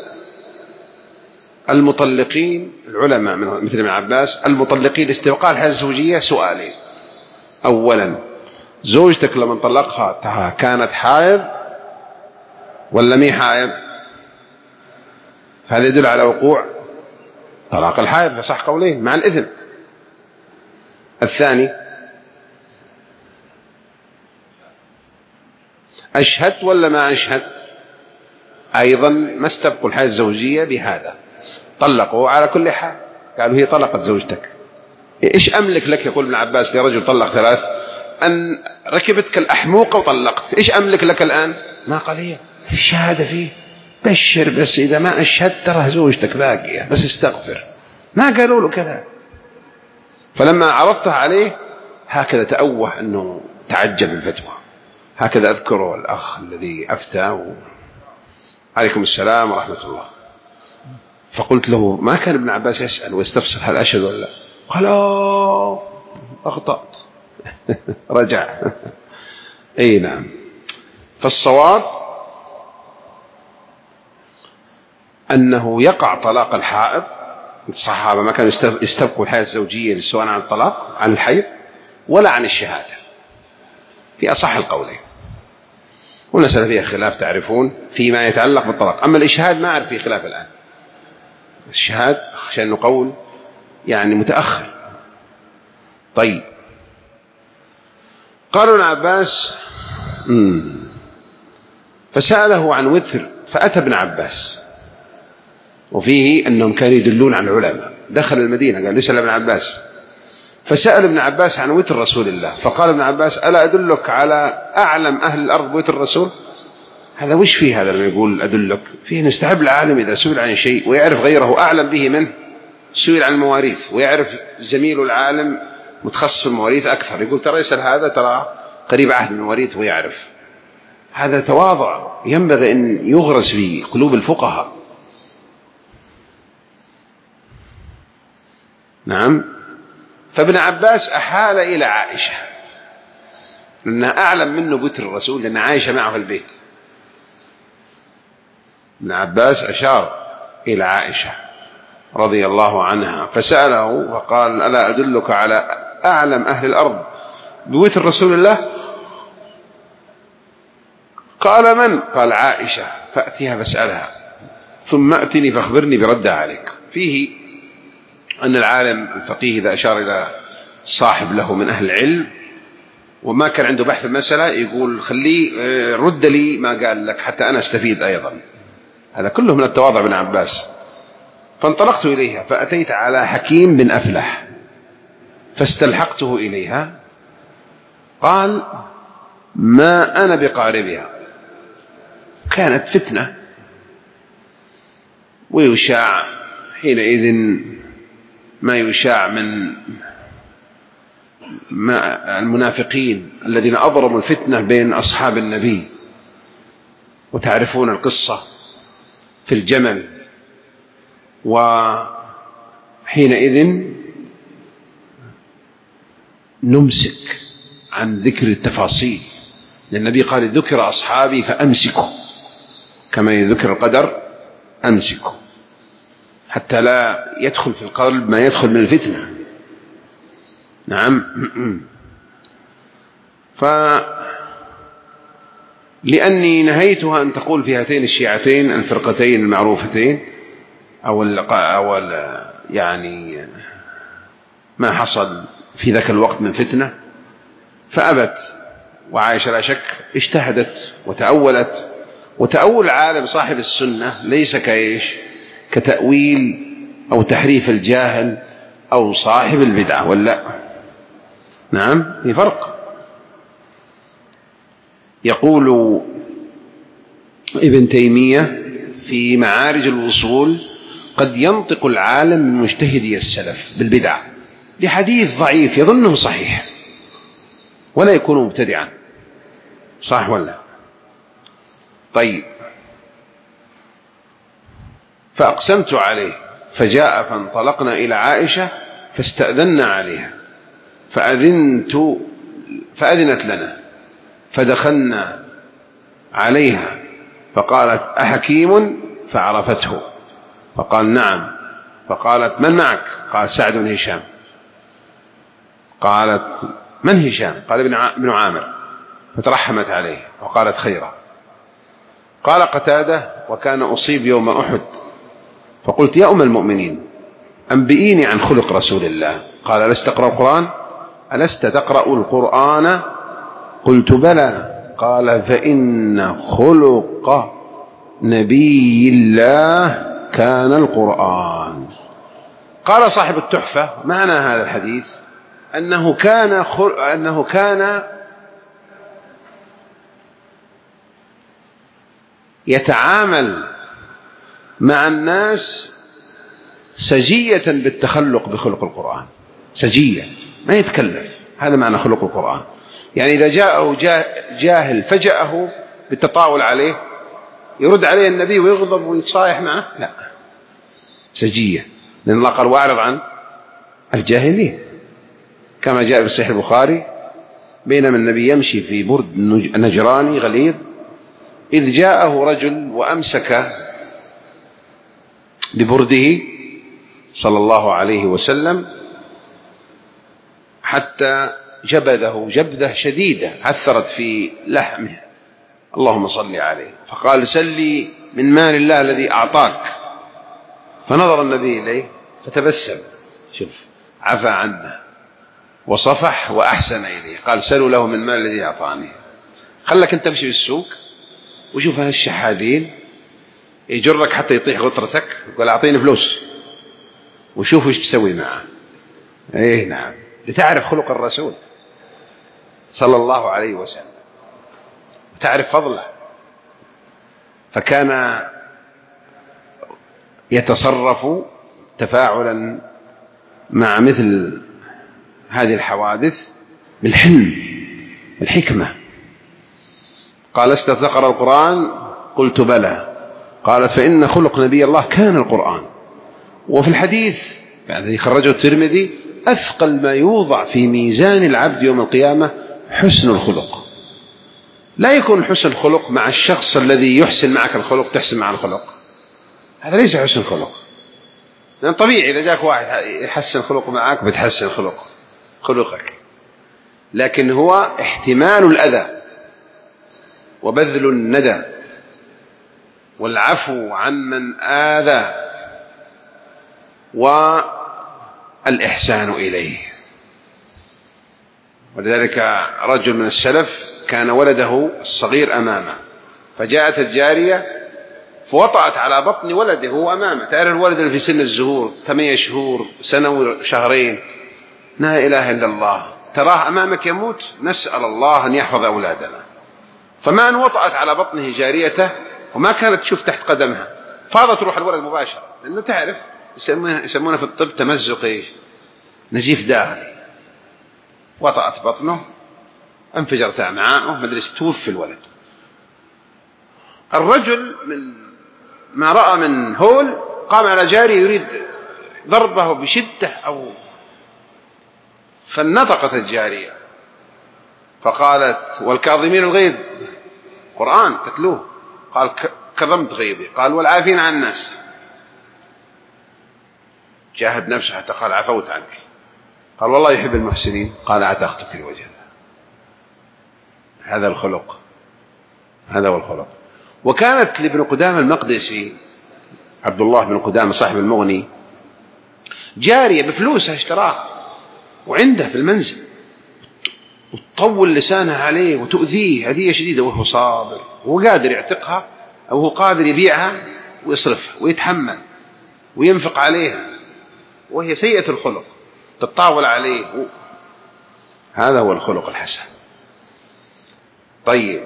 المطلقين، العلماء مثل ابن عباس، المطلقين لاستبقاء الحياة الزوجية سؤالين: أولا، زوجتك لما طلقها كانت حائض ولا مي حائض؟ هذا يدل على وقوع طلاق الحائض، فصح قولين مع الإذن. الثاني: أشهدت ولا ما أشهدت؟ أيضا ما استبقوا الحياة الزوجية بهذا، طلقوا على كل حال، قالوا هي طلقت زوجتك. إيش أملك لك؟ يقول ابن عباس لرجل طلق ثلاث: أن ركبتك الأحموقة وطلقت، إيش أملك لك الآن؟ ما قال هي الشهادة فيه، بشر بس إذا ما أشهدت ترى زوجتك باقية، بس استغفر. ما قالوا له كذا. فلما عرضتها عليه هكذا تأوه أنه تعجب الفتوى. هكذا أذكره الأخ الذي أفتى عليكم السلام ورحمة الله. فقلت له: ما كان ابن عباس يسأل ويستفسر هل أشهد ولا لا؟ قال: أخطأت. رجع. أي نعم. فالصواب أنه يقع طلاق الحائض. الصحابة ما كانوا يستبقوا الحياة الزوجية سواء عن الطلاق، عن الحيض، ولا عن الشهادة، في أصح القولين. والمسألة فيها خلاف تعرفون فيما يتعلق بالطلاق. أما الإشهاد ما أعرف فيه خلاف الآن. الشهاد عشان قول يعني متأخر. طيب، قالوا ابن عباس فسأله عن وتر، فأتى ابن عباس، وفيه أنهم كانوا يدلون على العلماء. دخل المدينة قال: ليس ابن عباس. فسأل ابن عباس عن وتر رسول الله، فقال ابن عباس: ألا أدلك على أعلم أهل الأرض بوتر الرسول؟ هذا وش فيه هذا لما يقول أدلك؟ فيه نستحب العالم إذا سئل عن شيء ويعرف غيره أعلم به منه، سئل عن المواريث ويعرف زميل العالم متخصص في المواريث أكثر، يقول: ترى يسأل هذا، ترى قريب عهد من المواريث ويعرف. هذا تواضع ينبغي أن يغرس في قلوب الفقهاء. نعم. فابن عباس أحال إلى عائشة لأنها أعلم منه بوتر الرسول، لأن عائشة معه في البيت. ابن عباس أشار إلى عائشة رضي الله عنها فسأله وقال: ألا أدلك على أعلم أهل الأرض بوتر رسول الله؟ قال: من؟ قال: عائشة. فأتيها فاسألها ثم أتني فأخبرني بردها عليك. فيه أن العالم الفقيه إذا أشار إلى صاحب له من أهل العلم وما كان عنده بحث المسألة يقول: خليه رد لي ما قال لك حتى أنا أستفيد أيضا. هذا كله من التواضع بن عباس. فانطلقت إليها فأتيت على حكيم بن أفلح فاستلحقته إليها. قال: ما أنا بقاربها. كانت فتنة ويشاع حينئذ ما يشاع من المنافقين الذين أضرموا الفتنة بين أصحاب النبي، وتعرفون القصة في الجمل. وحينئذ نمسك عن ذكر التفاصيل، لأن النبي قال: ذكر أصحابي فأمسكوا، كما يذكر القدر أمسكوا، حتى لا يدخل في القلب ما يدخل من الفتنة. نعم. لأني نهيتها أن تقول في هاتين الشيعتين الفرقتين المعروفتين أو يعني ما حصل في ذاك الوقت من فتنة، فأبت. وعائشة لا شك اجتهدت وتأولت، وتأول العالم صاحب السنة ليس كتأويل أو تحريف الجاهل أو صاحب البدعة، ولا نعم، في فرق. يقول ابن تيمية في معارج الوصول: قد ينطق العالم من مجتهدي السلف بالبدع لحديث ضعيف يظنه صحيح ولا يكون مبتدعا، صح ولا؟ طيب، فأقسمت عليه فجاء فانطلقنا إلى عائشة فاستأذنا عليها فأذنت لنا فدخلنا عليها فقالت: أحكيم؟ فعرفته فقال: نعم. فقالت: من معك؟ قال: سعد بن هشام. قالت: من هشام؟ قال: ابن عامر. فترحمت عليه وقالت: خيرا. قال قتادة: وكان أصيب يوم أحد، فقلت: يا أم المؤمنين أنبئيني عن خلق رسول الله. قال: ألست تقرأ القرآن؟ ألست تقرأ القرآن؟ قلت: بلى. قال: فإن خلق نبي الله كان القرآن. قال صاحب التحفة: معنى هذا الحديث أنه كان يتعامل مع الناس سجية بالتخلق بخلق القرآن، سجية ما يتكلف. هذا معنى خلق القرآن. يعني إذا جاءه جاهل فجأه بالتطاول عليه يرد عليه النبي ويغضب ويتصايح معه؟ لا، سجية. لأن الله قال: وأعرض عن الجاهلين، كما جاء في صحيح البخاري: بينما النبي يمشي في برد نجراني غليظ إذ جاءه رجل وأمسك ببرده صلى الله عليه وسلم حتى جبذه جبذة شديدة عثرت في لحمه، اللهم صل عليه. فقال: سلي من مال الله الذي أعطاك. فنظر النبي إليه فتبسم، شوف، عفى عنه وصفح وأحسن إليه. قال: سلوا له من مال الذي أعطاني. خلك أنت تمشي بالسوق وشوف هالشحاذين يجرك حتى يطيح غطرتك وقال: أعطيني فلوس، وشوف وش تسوي معه. إيه نعم، لتعرف خلق الرسول صلى الله عليه وسلم وتعرف فضله. فكان يتصرف تفاعلا مع مثل هذه الحوادث بالحلم بالحكمة. قال: ألست تقرأ القرآن؟ قلت: بلى. قال: فإن خلق نبي الله كان القرآن. وفي الحديث الذي خرجه الترمذي: أثقل ما يوضع في ميزان العبد يوم القيامة حسن الخلق. لا يكون حسن الخلق مع الشخص الذي يحسن معك الخلق تحسن مع الخلق، هذا ليس حسن الخلق. لأن طبيعي إذا جاك واحد يحسن خلقه معك بتحسن خلقك، لكن هو احتمال الأذى وبذل الندى والعفو عن من آذى والإحسان إليه. ولذلك رجل من السلف كان ولده الصغير أمامه، فجاءت الجارية فوطأت على بطن ولده وهو أمامه. تعرف الولد اللي في سن الزهور 8 شهور، سنة وشهرين، لا إله إلا الله، تراه أمامك يموت، نسأل الله أن يحفظ أولادنا. فما أن وطأت على بطنه جاريته وما كانت تشوف تحت قدمها، فاضت روح الولد مباشرة، لأنه تعرف يسمونه في الطب تمزق نزيف داخلي. وطأت بطنه، انفجرت أمعاءه، مدرسة، توفي الولد. الرجل من ما رأى من هول قام على جاري يريد ضربه بشدة فنطقت الجارية فقالت: والكاظمين الغيظ، قرآن تتلوه. قال: كظمت غيظي. قال: والعافين عن الناس. جاهد نفسه حتى قال: عفوت عنك. قال: والله يحب المحسنين. قال: عتقتك لوجه الله. هذا الخلق، هذا هو الخلق. وكانت لابن قدامة المقدسي، عبد الله بن قدامة صاحب المغني، جارية بفلوسها اشتراها، وعنده في المنزل وتطول لسانها عليه وتؤذيه أذية شديدة وهو صابر وقادر يعتقها أو هو قادر يبيعها ويصرفها ويتحمل وينفق عليها وهي سيئة الخلق تتطاول عليه هذا هو الخلق الحسن. طيب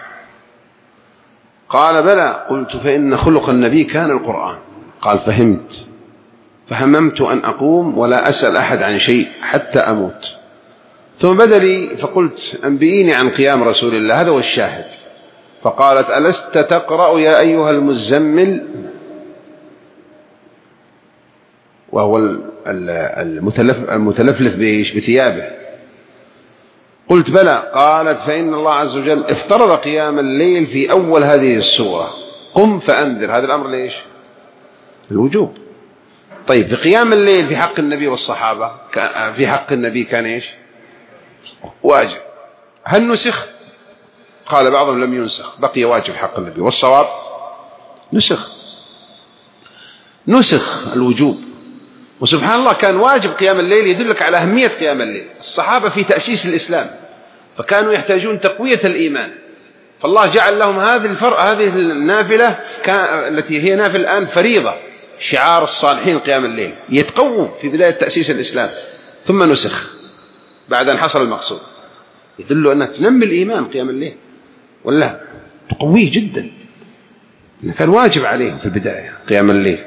قال بلى. قلت فإن خلق النبي كان القرآن. قال فهممت أن أقوم ولا أسأل أحد عن شيء حتى أموت. ثم بدا لي فقلت أنبئيني عن قيام رسول الله. هذا هو الشاهد. فقالت ألست تقرأ يا أيها المزمل، وهو المتلفلف بثيابه. قلت بلى. قالت فإن الله عز وجل افترض قيام الليل في أول هذه السورة، قم فأنذر. هذا الأمر ليش؟ الوجوب. طيب في قيام الليل في حق النبي والصحابة في حق النبي كان إيش؟ واجب. هل نسخ؟ قال بعضهم لم ينسخ، بقي واجب حق النبي، والصواب نسخ الوجوب. وسبحان الله كان واجب قيام الليل يدلك على أهمية قيام الليل. الصحابة في تأسيس الإسلام فكانوا يحتاجون تقوية الإيمان، فالله جعل لهم هذه النافلة التي هي نافلة الآن فريضة، شعار الصالحين قيام الليل، يتقوم في بداية تأسيس الإسلام ثم نسخ بعد أن حصل المقصود. يدل أنها تنمي الإيمان قيام الليل ولا تقويه جدا، كان واجب عليهم في البداية قيام الليل.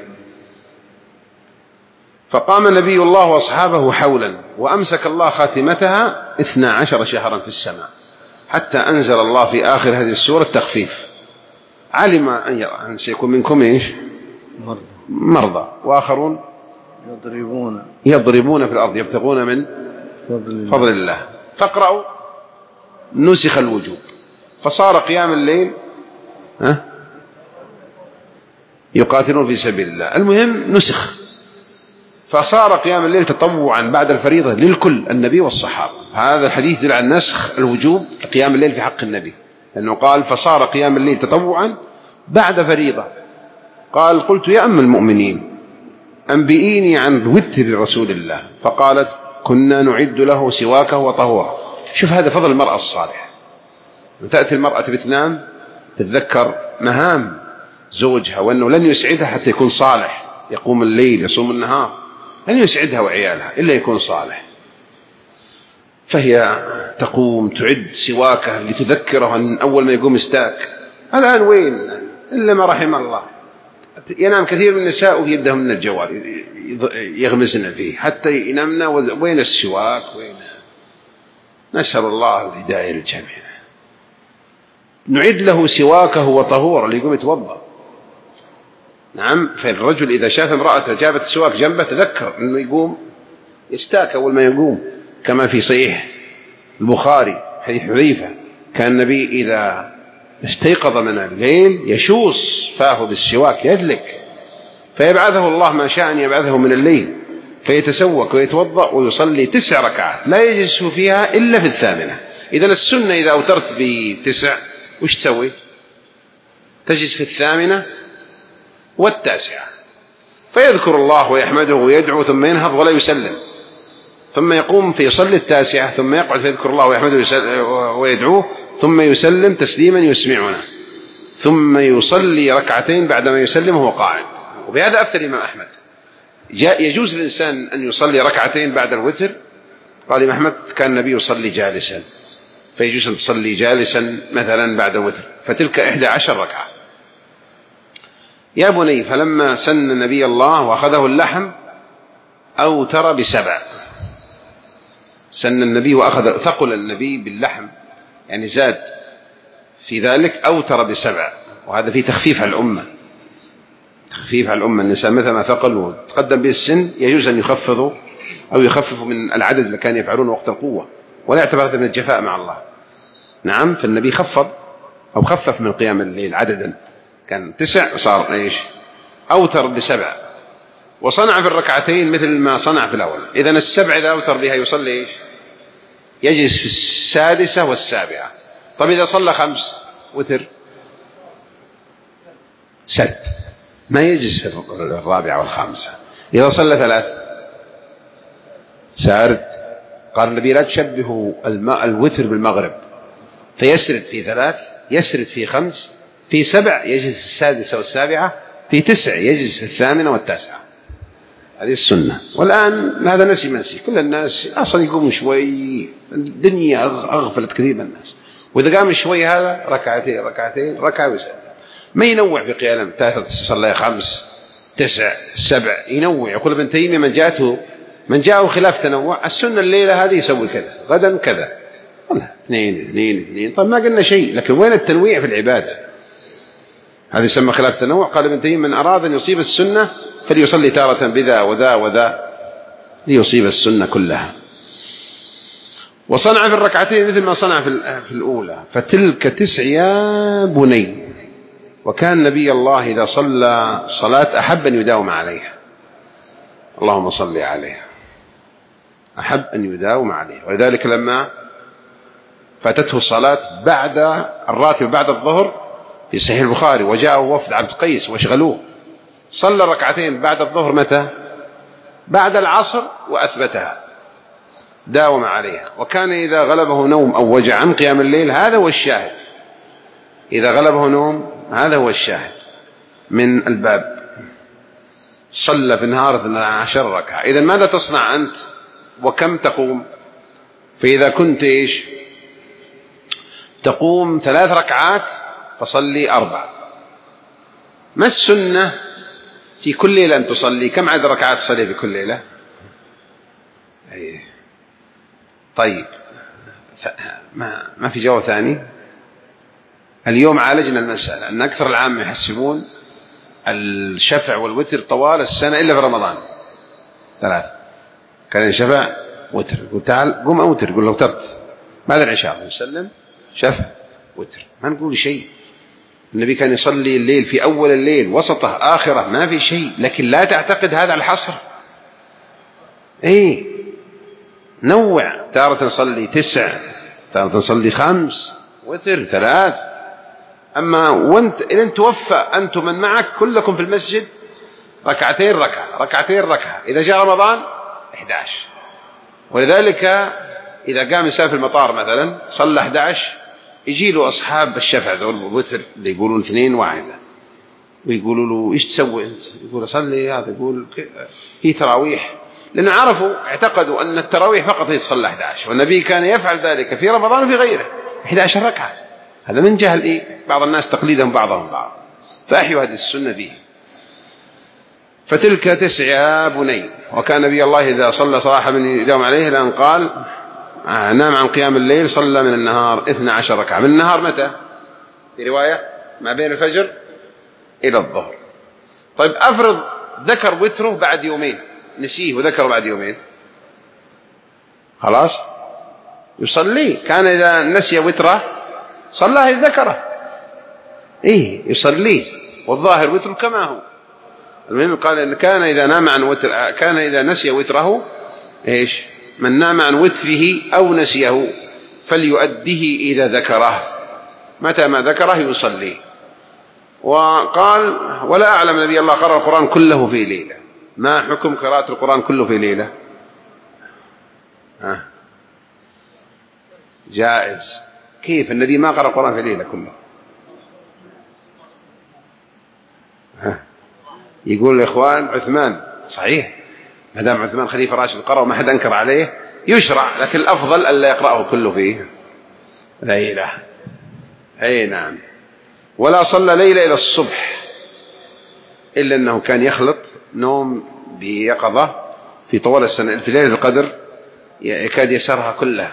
فقام نبي الله وأصحابه حولا، وأمسك الله خاتمتها 12 شهرا في السماء، حتى أنزل الله في آخر هذه السورة التخفيف. علم أن سيكون منكم إيش؟ مرضى وآخرون يضربون في الأرض يبتغون من فضل الله. فاقرأوا. نسخ الوجوب فصار قيام الليل يقاتلون في سبيل الله. المهم نسخ، فصار قيام الليل تطوعا بعد الفريضة للكل، النبي والصحابة. هذا الحديث يدل على نسخ الوجوب قيام الليل في حق النبي، لأنه قال فصار قيام الليل تطوعا بعد فريضة. قال قلت يا أم المؤمنين أنبئيني عن وتر رسول الله. فقالت كنا نعد له سواكه وطهوره. شوف هذا فضل المرأة الصالحة. تأتي المرأة بتنام تتذكر مهام زوجها وأنه لن يسعدها حتى يكون صالح، يقوم الليل يصوم النهار، لن يسعدها وعيالها إلا يكون صالح. فهي تقوم تعد سواكه لتذكره أن أول ما يقوم استاك. الآن وين إلا ما رحم الله، ينام كثير من النساء وفي يدهم من الجوال يغمزن فيه حتى ينامنا، وين السواك وين. نسأل الله الهداية للجميع. نعد له سواكه وطهور اللي يقوم يتوضأ. نعم. فالرجل إذا شاف امرأة جابت السواك جنبه تذكر أنه يقوم يستاك أول ما يقوم، كما في صحيح البخاري حديث حذيفة كان النبي إذا استيقظ من الليل يشوص فاه بالسواك يدلك، فيبعثه الله ما شاء أن يبعثه من الليل، فيتسوك ويتوضأ ويصلي 9 ركعات لا يجلس فيها إلا في 8. إذن السنة إذا أوترت ب9 وش تسوي؟ تجلس في 8 و9، فيذكر الله ويحمده ويدعو ثم ينهض ولا يسلم، ثم يقوم فيصلي 9 ثم يقعد فيذكر الله ويحمده ويدعوه ثم يسلم تسليما يسمعنا، ثم يصلي 2 ركعتين بعدما يسلم وهو قاعد. وبهذا أفتى الإمام أحمد يجوز للإنسان أن يصلي 2 ركعتين بعد الوتر. قال الإمام أحمد كان النبي يصلي جالسا، فيجوز أن تصلي جالسا مثلا بعد الوتر، فتلك 11 ركعة. يا بني فلما سن نبي الله وأخذه اللحم أوتر ب7. سن النبي وأخذ ثقل النبي باللحم يعني زاد في ذلك، أوتر ب7. وهذا فيه تخفيف على الأمة، تخفيف على الأمة. النساء مثل ما ثقلوا تقدم به السن يجوز أن يخفضوا أو يخففوا من العدد اللي كانوا يفعلون وقت القوة، ولا يعتبر هذا من الجفاء مع الله. نعم. فالنبي خفض أو خفف من قيام الليل عددا، كان 9 وصار إيش؟ أوتر ب7، وصنع في 2 ركعتين مثل ما صنع في الأول. إذن 7 إذا أوتر بها يصلي إيش؟ يجلس في 6 و7. طب إذا صلى 5 وتر سد، ما يجلس في 4 و5. إذا صلى 3 سارد قال النبي لا تشبهوا الوتر بالمغرب، فيسرد في 3، يسرد في 5، في 7 يجلس السادسة والسابعة، في 9 يجلس الثامنة والتاسعة. هذه السنة. والآن هذا نسي منسي، كل الناس أصلا يقوموا شوي، الدنيا أغفلت كثير من الناس، وإذا قام شوي هذا ركعتين ركعة وسلم، ما ينوع في قيام 3 صلى 5 9 7، ينوع. يقول ابن تيمية من جاءه خلاف تنوع، السنة الليلة هذه يسوي كذا، غدا كذا، والله 2. طيب ما قلنا شيء، لكن وين التنويع في العبادة؟ هذا يسمى خلاف تنوع. قال ابن تيمية من أراد أن يصيب السنة فليصلي تارة بذا وذا وذا ليصيب السنة كلها. وصنع في الركعتين مثل ما صنع في الأولى، فتلك 9 يا بني. وكان نبي الله إذا صلى صلاة أحب أن يداوم عليها، اللهم صل عليها، أحب أن يداوم عليها. ولذلك لما فاتته الصلاة بعد الراتب بعد الظهر في صحيح البخاري، وجاءه وفد عبد القيس واشغلوه، صلى ركعتين بعد الظهر متى؟ بعد العصر، وأثبتها، داوم عليها. وكان إذا غلبه نوم أو وجع عن قيام الليل، هذا هو الشاهد، إذا غلبه نوم هذا هو الشاهد من الباب، صلى في النهار 12 ركعة. إذن ماذا تصنع أنت وكم تقوم؟ فإذا كنت تقوم 3 ركعات فصلي 4. ما السنة في كل ليلة أن تصلي؟ كم عدد ركعات تصلي في كل ليلة؟ طيب ما في جواب ثاني. اليوم عالجنا المسألة أن أكثر العام يحسبون الشفع والوتر طوال السنة إلا في رمضان 3، كان شفع وتر. قل تعال قم أوتر، قل لو ترت بعد العشاء نسلم شفع وتر، ما نقول شيء. النبي كان يصلي الليل في أول الليل، وسطه، آخره، ما في شيء. لكن لا تعتقد هذا الحصر، نوع، تارة نصلي 9، تارة نصلي 5، وتر 3. أما وانت إذن توفى أنتم من معك كلكم في المسجد 2 ركعة 2 ركعة، إذا جاء رمضان 11. ولذلك إذا قام يسافر المطار مثلا صلى 11، يجي له أصحاب الشفع ذول الوتر اللي يقولون 2 واحدة، ويقولوا له إيش تسوي أنت؟ يقول صلي هذا، يقول هي تراويح، لأن عرفوا اعتقدوا أن التراويح فقط هي تصلى 11، والنبي كان يفعل ذلك في رمضان وفي غيره 11 ركعة. هذا من جهل بعض الناس تقليدهم بعضهم بعض، فأحيوا هذه السنة به. فتلك 9 يا بني. وكان نبي الله إذا صلى صلاح من يداوم عليه، لأن قال نام عن قيام الليل صلى من النهار 12 ركعة. من النهار متى؟ في رواية ما بين الفجر إلى الظهر. طيب أفرض ذكر وتره بعد يومين، نسيه وذكره بعد يومين، خلاص يصلي. كان إذا نسي وتره صلاه إذ ذكره، يصلي، والظاهر وتر كما هو. المهم قال إن كان إذا نام عن وتر، كان إذا نسي وتره من نام عن وتره أو نسيه فليؤديه إذا ذكره، متى ما ذكره يصلي. وقال ولا أعلم نبي الله قرأ القرآن كله في ليلة. ما حكم قراءة القرآن كله في ليلة؟ جائز. كيف النبي ما قرأ القرآن في ليلة كله؟ يقول الإخوان عثمان صحيح، ما دام عثمان خليفة راشد قرأ وما حد أنكر عليه يشرع، لكن الأفضل ألا يقرأه كله فيه ليلة. نعم. ولا صلى ليلة إلى الصبح، إلا أنه كان يخلط نوم بيقظة في طوال السنة. في ليلة القدر يكاد يسرها كلها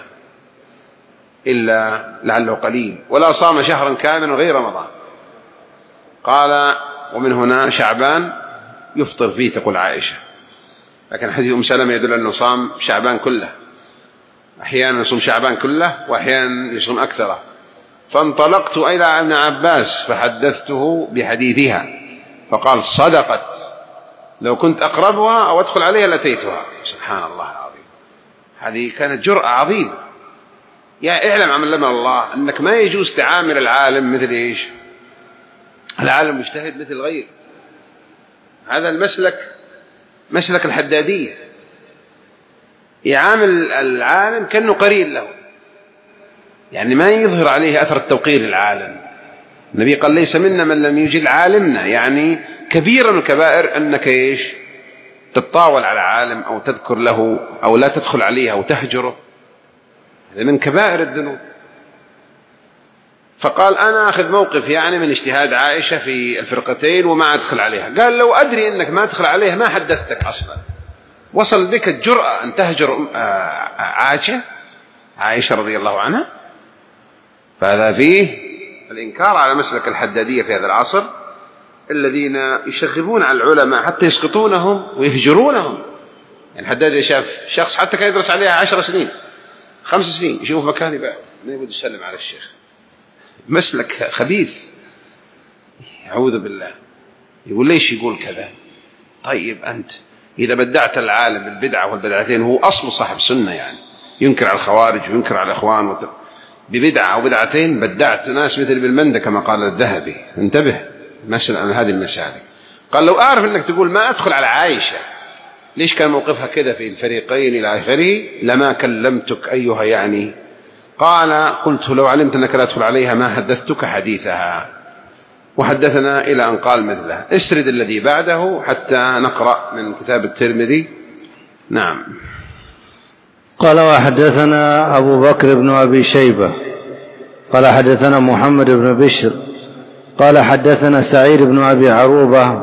إلا لعله قليل. ولا صام شهرا كاملا غير رمضان. قال ومن هنا شعبان يفطر فيه، تقول عائشة. لكن حديث أم سلمة يدل أنه صام شعبان كله، أحيانا يصوم شعبان كله وأحيانا يصوم أكثره. فانطلقت إلى ابن عباس فحدثته بحديثها، فقال صدقت، لو كنت أقربها أو أدخل عليها لأتيتها. سبحان الله العظيم، هذه كانت جرأة عظيمة. اعلم علمنا الله أنك ما يجوز تعامل العالم مثل العالم مجتهد مثل غير. هذا المسلك مسلك الحدادية، يعامل العالم كأنه قرين له، يعني ما يظهر عليه أثر التوقير للعالم. النبي قال ليس منا من لم يجل عالمنا، يعني كبيرا من الكبائر أنك إيش تتطاول على عالم أو تذكر له أو لا تدخل عليه أو تهجره، هذا من كبائر الذنوب. فقال أنا أخذ موقف يعني من اجتهاد عائشة في الفرقتين وما أدخل عليها. قال لو أدري أنك ما تدخل عليها ما حدثتك أصلا. وصل بك الجرأة أن تهجر عائشة رضي الله عنها. فهذا فيه الإنكار على مسلك الحدادية في هذا العصر الذين يشغبون على العلماء حتى يسقطونهم ويهجرونهم. يعني الحدادية شاف شخص حتى كان يدرس عليها 10 سنين 5 سنين يشوف مكاني بعد ما يبدو يسلم على الشيخ. مسلك خبيث، أعوذ بالله. يقول ليش يقول كذا؟ طيب أنت إذا بدعت العالم بالبدعة والبدعتين، هو أصل صاحب سنة، يعني ينكر على الخوارج وينكر على الإخوان ببدعة أو بدعتين، بدعت ناس مثل بالمندة كما قال الذهبي. انتبه مثلا هذه المسالك. قال لو أعرف أنك تقول ما أدخل على عائشة، ليش كان موقفها كذا في الفريقين إلى آخره، لما كلمتك أيها يعني. قال قلت لو علمت أنك لا تدخل عليها ما حدثتك حديثها. وحدثنا إلى أن قال مثله. اسرد الذي بعده حتى نقرأ من كتاب الترمذي. نعم. قال وحدثنا أبو بكر بن أبي شيبة قال حدثنا محمد بن بشر قال حدثنا سعيد بن أبي عروبة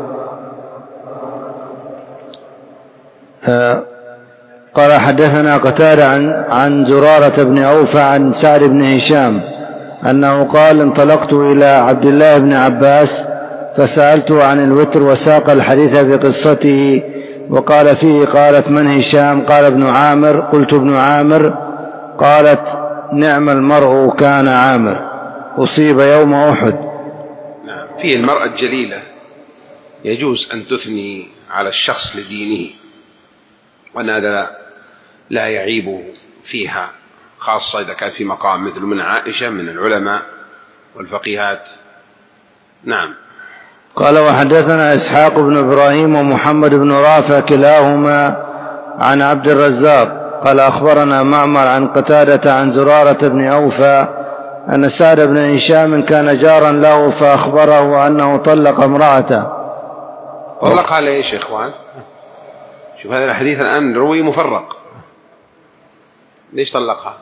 قال حدثنا قتادة عن زرارة بن أوفى عن سعد بن هشام أنه قال انطلقت إلى عبد الله بن عباس فسألته عن الوتر وساق الحديث بقصته وقال فيه. قالت من هشام؟ قال ابن عامر. قلت ابن عامر؟ قالت نعم المرء كان عامر أصيب يوم أحد. نعم. فيه المرأة الجليلة يجوز أن تثني على الشخص لدينه، وأن هذا لا يعيب فيها، خاصة إذا كانت في مقام مثل من عائشة من العلماء والفقيهات. نعم. قال وحدثنا إسحاق بن إبراهيم ومحمد بن رافع كلاهما عن عبد الرزاق قال أخبرنا معمر عن قتادة عن زرارة بن أوفى أن سعد بن هشام كان جارا له فأخبره أنه طلق امرأته. طلقها ليش يا إخوان؟ شوف هذا الحديث الآن روي مفرق. ليش طلقها؟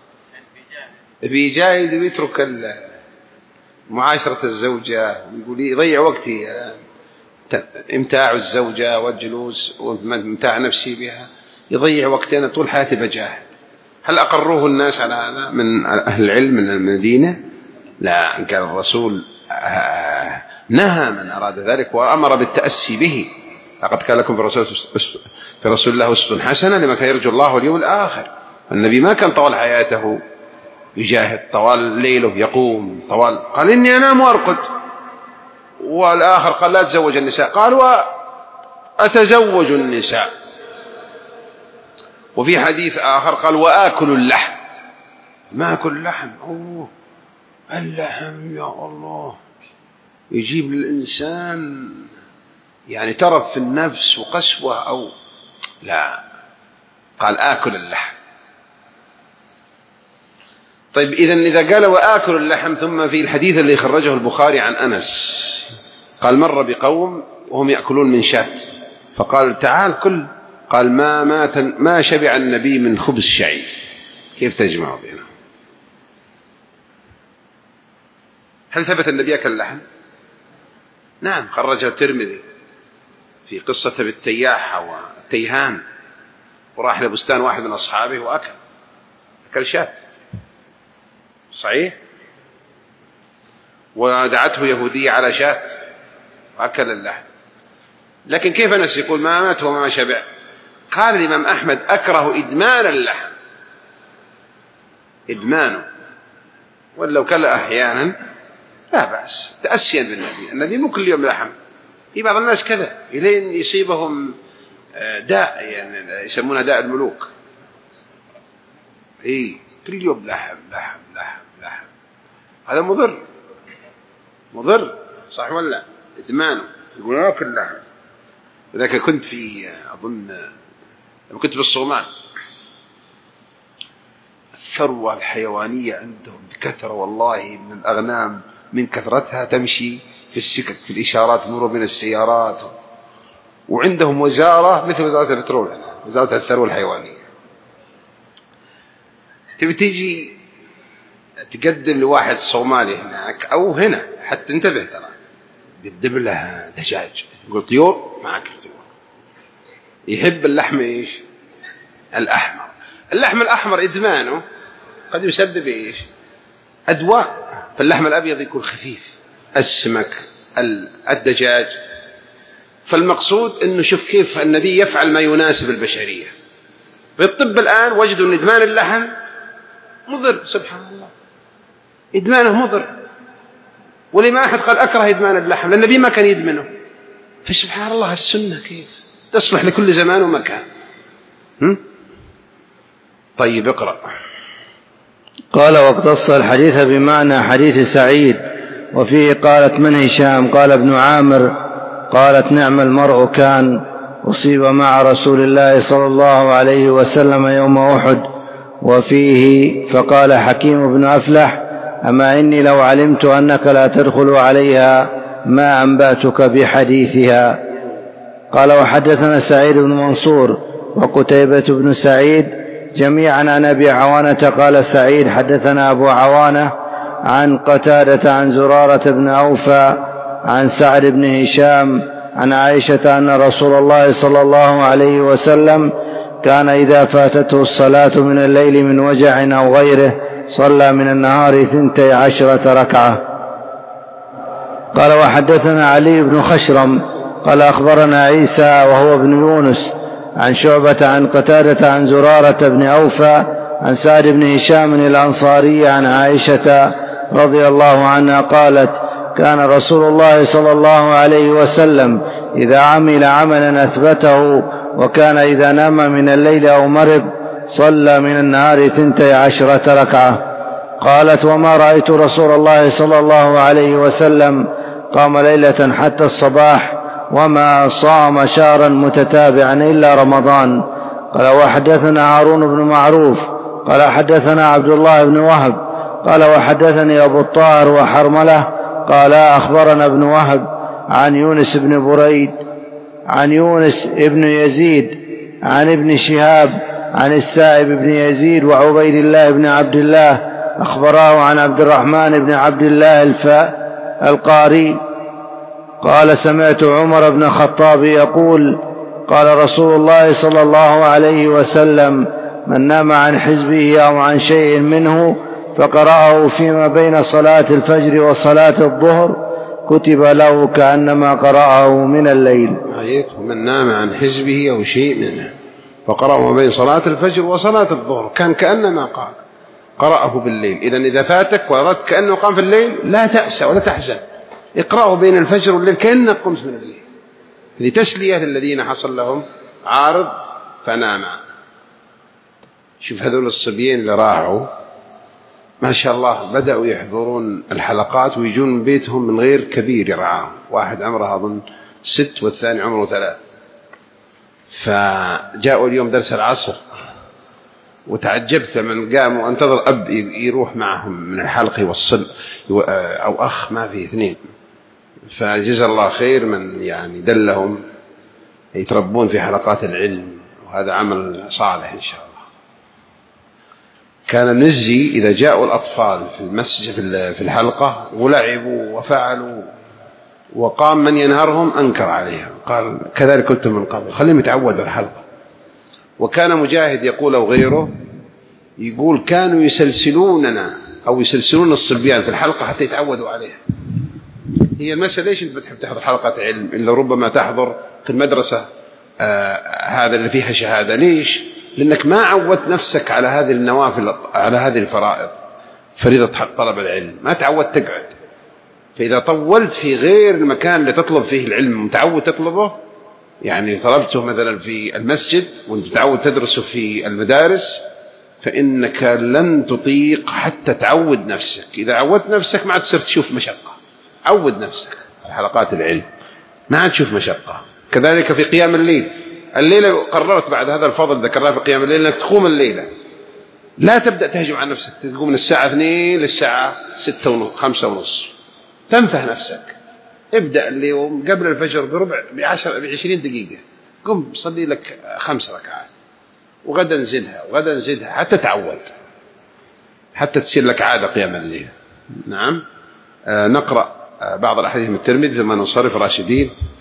بيجاهد ويترك معاشرة الزوجة ويقول يضيع وقتي امتاع الزوجة والجلوس وامتاع نفسي بها، يضيع وقتي أنا طول حياتي بجاهد. هل أقروه الناس على هذا من أهل العلم من المدينة؟ لا. كان الرسول نهى من أراد ذلك وأمر بالتأسي به. لقد كان لكم في رسول الله أسوة حسنة لمن كان يرجو الله واليوم الآخر. النبي ما كان طوال حياته يجاهد، طوال ليله يقوم طوال، قال إني أنام وأرقد. والآخر قال لا تزوج النساء، قال وأتزوج النساء. وفي حديث آخر قال وآكل اللحم. ما أكل اللحم، اللحم يا الله يجيب للإنسان يعني ترف في النفس وقسوة أو لا، قال آكل اللحم. طيب إذا قال وآكل اللحم، ثم في الحديث اللي خرجه البخاري عن أنس قال مر بقوم وهم يأكلون من شاة فقال تعال كل، قال ما شبع النبي من خبز شعير. كيف تجمع بينهم؟ هل ثبت النبي أكل اللحم؟ نعم. خرجه الترمذي في قصة بالتياح والتيهان، وراح لبستان واحد من أصحابه وأكل شاة صحيح، ودعته يهودية على شاة وأكل اللحم. لكن كيف أنس يقول ما مات وما شبع؟ قال الإمام أحمد أكره إدمان اللحم، إدمانه، ولو كل أحيانا لا بأس تأسيا بالنبي. النبي مو كل يوم لحم. في بعض الناس كذا إلين يصيبهم داء، يعني يسمونه داء الملوك، كل يوم لحم لحم لحم لحم. هذا مضر صح ولا؟ إدمانه يقول أكل لحم. وذاك كنت في أظن لما كنت بالصومال الثروة الحيوانية عندهم بكثرة، والله إن الأغنام من كثرتها تمشي في السكك في الإشارات مرور من السيارات. وعندهم وزارة مثل وزارة البترول، وزارة الثروة الحيوانية. تبي تيجي تقدم لواحد صومالي هناك أو هنا حتى، انتبه ترى، تقدم له دجاج، يقول طيور معك طيور. يحب اللحم إيش؟ الأحمر. اللحم الأحمر إدمانه قد يسبب إيش؟ أدواء. فاللحم الأبيض يكون خفيف، السمك، الدجاج. فالمقصود أنه شوف كيف النبي يفعل ما يناسب البشرية. بالطب الآن وجدوا أن إدمان اللحم مضر، سبحان الله، إدمانه مضر. ولما أحد قال أكره إدمان اللحم، لأن النبي ما كان يدمنه. فسبحان الله السنة كيف تصلح لكل زمان ومكان. طيب اقرأ. قال واقتص الحديث بمعنى حديث سعيد، وفيه قالت من هشام قال ابن عامر قالت نعم المرء كان أصيب مع رسول الله صلى الله عليه وسلم يوم أحد. وفيه فقال حكيم بن أفلح أما إني لو علمت أنك لا تدخل عليها ما أنبأتك بحديثها. قال وحدثنا سعيد بن منصور وقتيبة بن سعيد جميعا عن أبي عوانة قال سعيد حدثنا أبو عوانة عن قتادة عن زرارة بن أوفى عن سعد بن هشام عن عائشة أن رسول الله صلى الله عليه وسلم كان إذا فاتته الصلاة من الليل من وجع أو غيره صلى من النهار 12 ركعة. قال وحدثنا علي بن خشرم قال أخبرنا عيسى وهو ابن يونس عن شعبة عن قتادة عن زرارة بن أوفى عن سعد بن هشام الأنصاري عن عائشة رضي الله عنها قالت كان رسول الله صلى الله عليه وسلم إذا عمل عملا أثبته، وكان إذا نام من الليل أو مرض صلى من النهار 12 ركعة. قالت وما رأيت رسول الله صلى الله عليه وسلم قام ليلة حتى الصباح وما صام شهرا متتابعا إلا رمضان. قال وحدثنا هارون بن معروف قال حدثنا عبد الله بن وهب قال وحدثني أبو الطاهر وحرملة قال أخبرنا ابن وهب عن يونس بن بريد عن يونس بن يزيد عن ابن شهاب عن السائب بن يزيد وعبيد الله بن عبد الله أخبراه عن عبد الرحمن بن عبد الله القاري قال سمعت عمر بن الخطاب يقول قال رسول الله صلى الله عليه وسلم من نام عن حزبه أو عن شيء منه فقرأه فيما بين صلاة الفجر وصلاة الظهر كتب له كأنما قرأه من الليل. من نام عن حزبه أو شيء منه فقرأه ما بين صلاة الفجر وصلاة الظهر كان كأنما قرأه بالليل. إذن إذا فاتك وأردت كأنه قام في الليل لا تأسى ولا تحزن، اقرأه بين الفجر والليل كأنك قمت من الليل. هذه تسلية للذين حصل لهم عارض فنام. شوف هذول الصبيين اللي راحوا ما شاء الله بدأوا يحضرون الحلقات ويجون من بيتهم من غير كبير يرعاهم، واحد عمره أظن 6 والثاني عمره 3. فجاءوا اليوم درس العصر وتعجبت من قاموا انتظر أب يروح معهم من الحلقة يوصل أو أخ ما فيه 2. فجزا الله خير من يعني دلهم يتربون في حلقات العلم، وهذا عمل صالح إن شاء الله. كان نزي إذا جاءوا الأطفال في المسجد في الحلقة ولعبوا وفعلوا وقام من ينهرهم أنكر عليهم قال كذلك كنت من قبل، خليهم يتعودوا الحلقة. وكان مجاهد يقول أو غيره يقول كانوا يسلسلوننا أو يسلسلون الصبيان في الحلقة حتى يتعودوا عليها. هي المسألة ليش أنت بتحب تحضر حلقة علم إلا ربما تحضر في المدرسة هذا اللي فيها شهادة؟ ليش؟ لأنك ما عودت نفسك على هذه النوافل، على هذه الفرائض، فريضة طلب العلم، ما تعودت تقعد. فإذا طولت في غير المكان اللي تطلب فيه العلم متعود تطلبه، يعني طلبته مثلا في المسجد وانت تعود تدرسه في المدارس، فإنك لن تطيق حتى تعود نفسك. إذا عودت نفسك ما عاد تصير تشوف مشقة. عود نفسك على حلقات العلم ما عاد تشوف مشقة. كذلك في قيام الليل، الليلة قررت بعد هذا الفضل ذكرناه في قيام الليل أنك تقوم الليلة، لا تبدأ تهجم على نفسك، تقوم من الساعة 2 للساعة 6:30 5:30، تنفه نفسك. ابدأ اليوم قبل الفجر بربع ب20 دقيقة، قم صلي لك 5 ركعات، وغدا زدها وغدا زدها حتى تعود، حتى تصير لك عادة قيام الليل. نعم. نقرأ بعض الأحاديث من الترمذي ثم ننصرف راشدين.